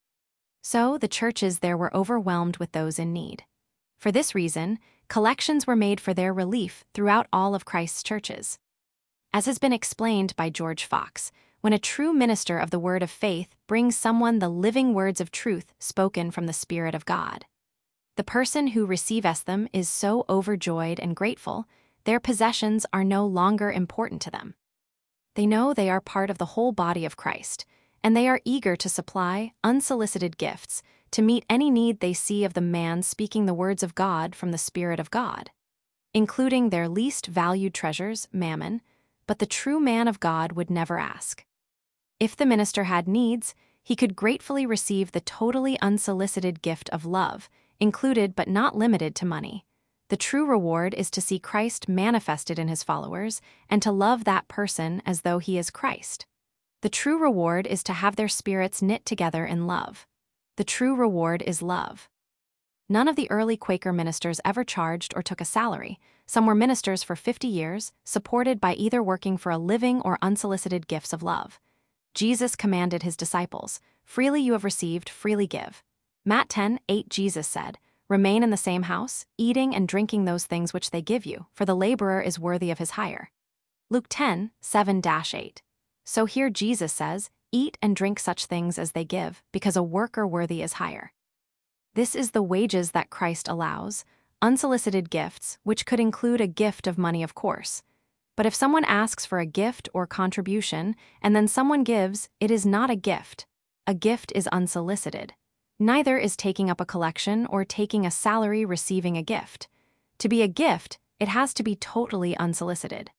So the churches there were overwhelmed with those in need. For this reason, collections were made for their relief throughout all of Christ's churches. As has been explained by George Fox, when a true minister of the word of faith brings someone the living words of truth spoken from the Spirit of God, the person who receives them is so overjoyed and grateful, their possessions are no longer important to them. They know they are part of the whole body of Christ, and they are eager to supply unsolicited gifts to meet any need they see of the man speaking the words of God from the Spirit of God, including their least valued treasures, mammon, but the true man of God would never ask. If the minister had needs, he could gratefully receive the totally unsolicited gift of love, included but not limited to money. The true reward is to see Christ manifested in his followers and to love that person as though he is Christ. The true reward is to have their spirits knit together in love. The true reward is love. None of the early Quaker ministers ever charged or took a salary. Some were ministers for fifty years, supported by either working for a living or unsolicited gifts of love. Jesus commanded his disciples, "Freely you have received, freely give." Matt ten eight. Jesus said, "Remain in the same house, eating and drinking those things which they give you, for the laborer is worthy of his hire." Luke ten seven eight. So here Jesus says, "Eat and drink such things as they give, because a worker worthy is hire." This is the wages that Christ allows, unsolicited gifts, which could include a gift of money, of course. But if someone asks for a gift or contribution, and then someone gives, it is not a gift. A gift is unsolicited. Neither is taking up a collection or taking a salary receiving a gift. To be a gift, it has to be totally unsolicited.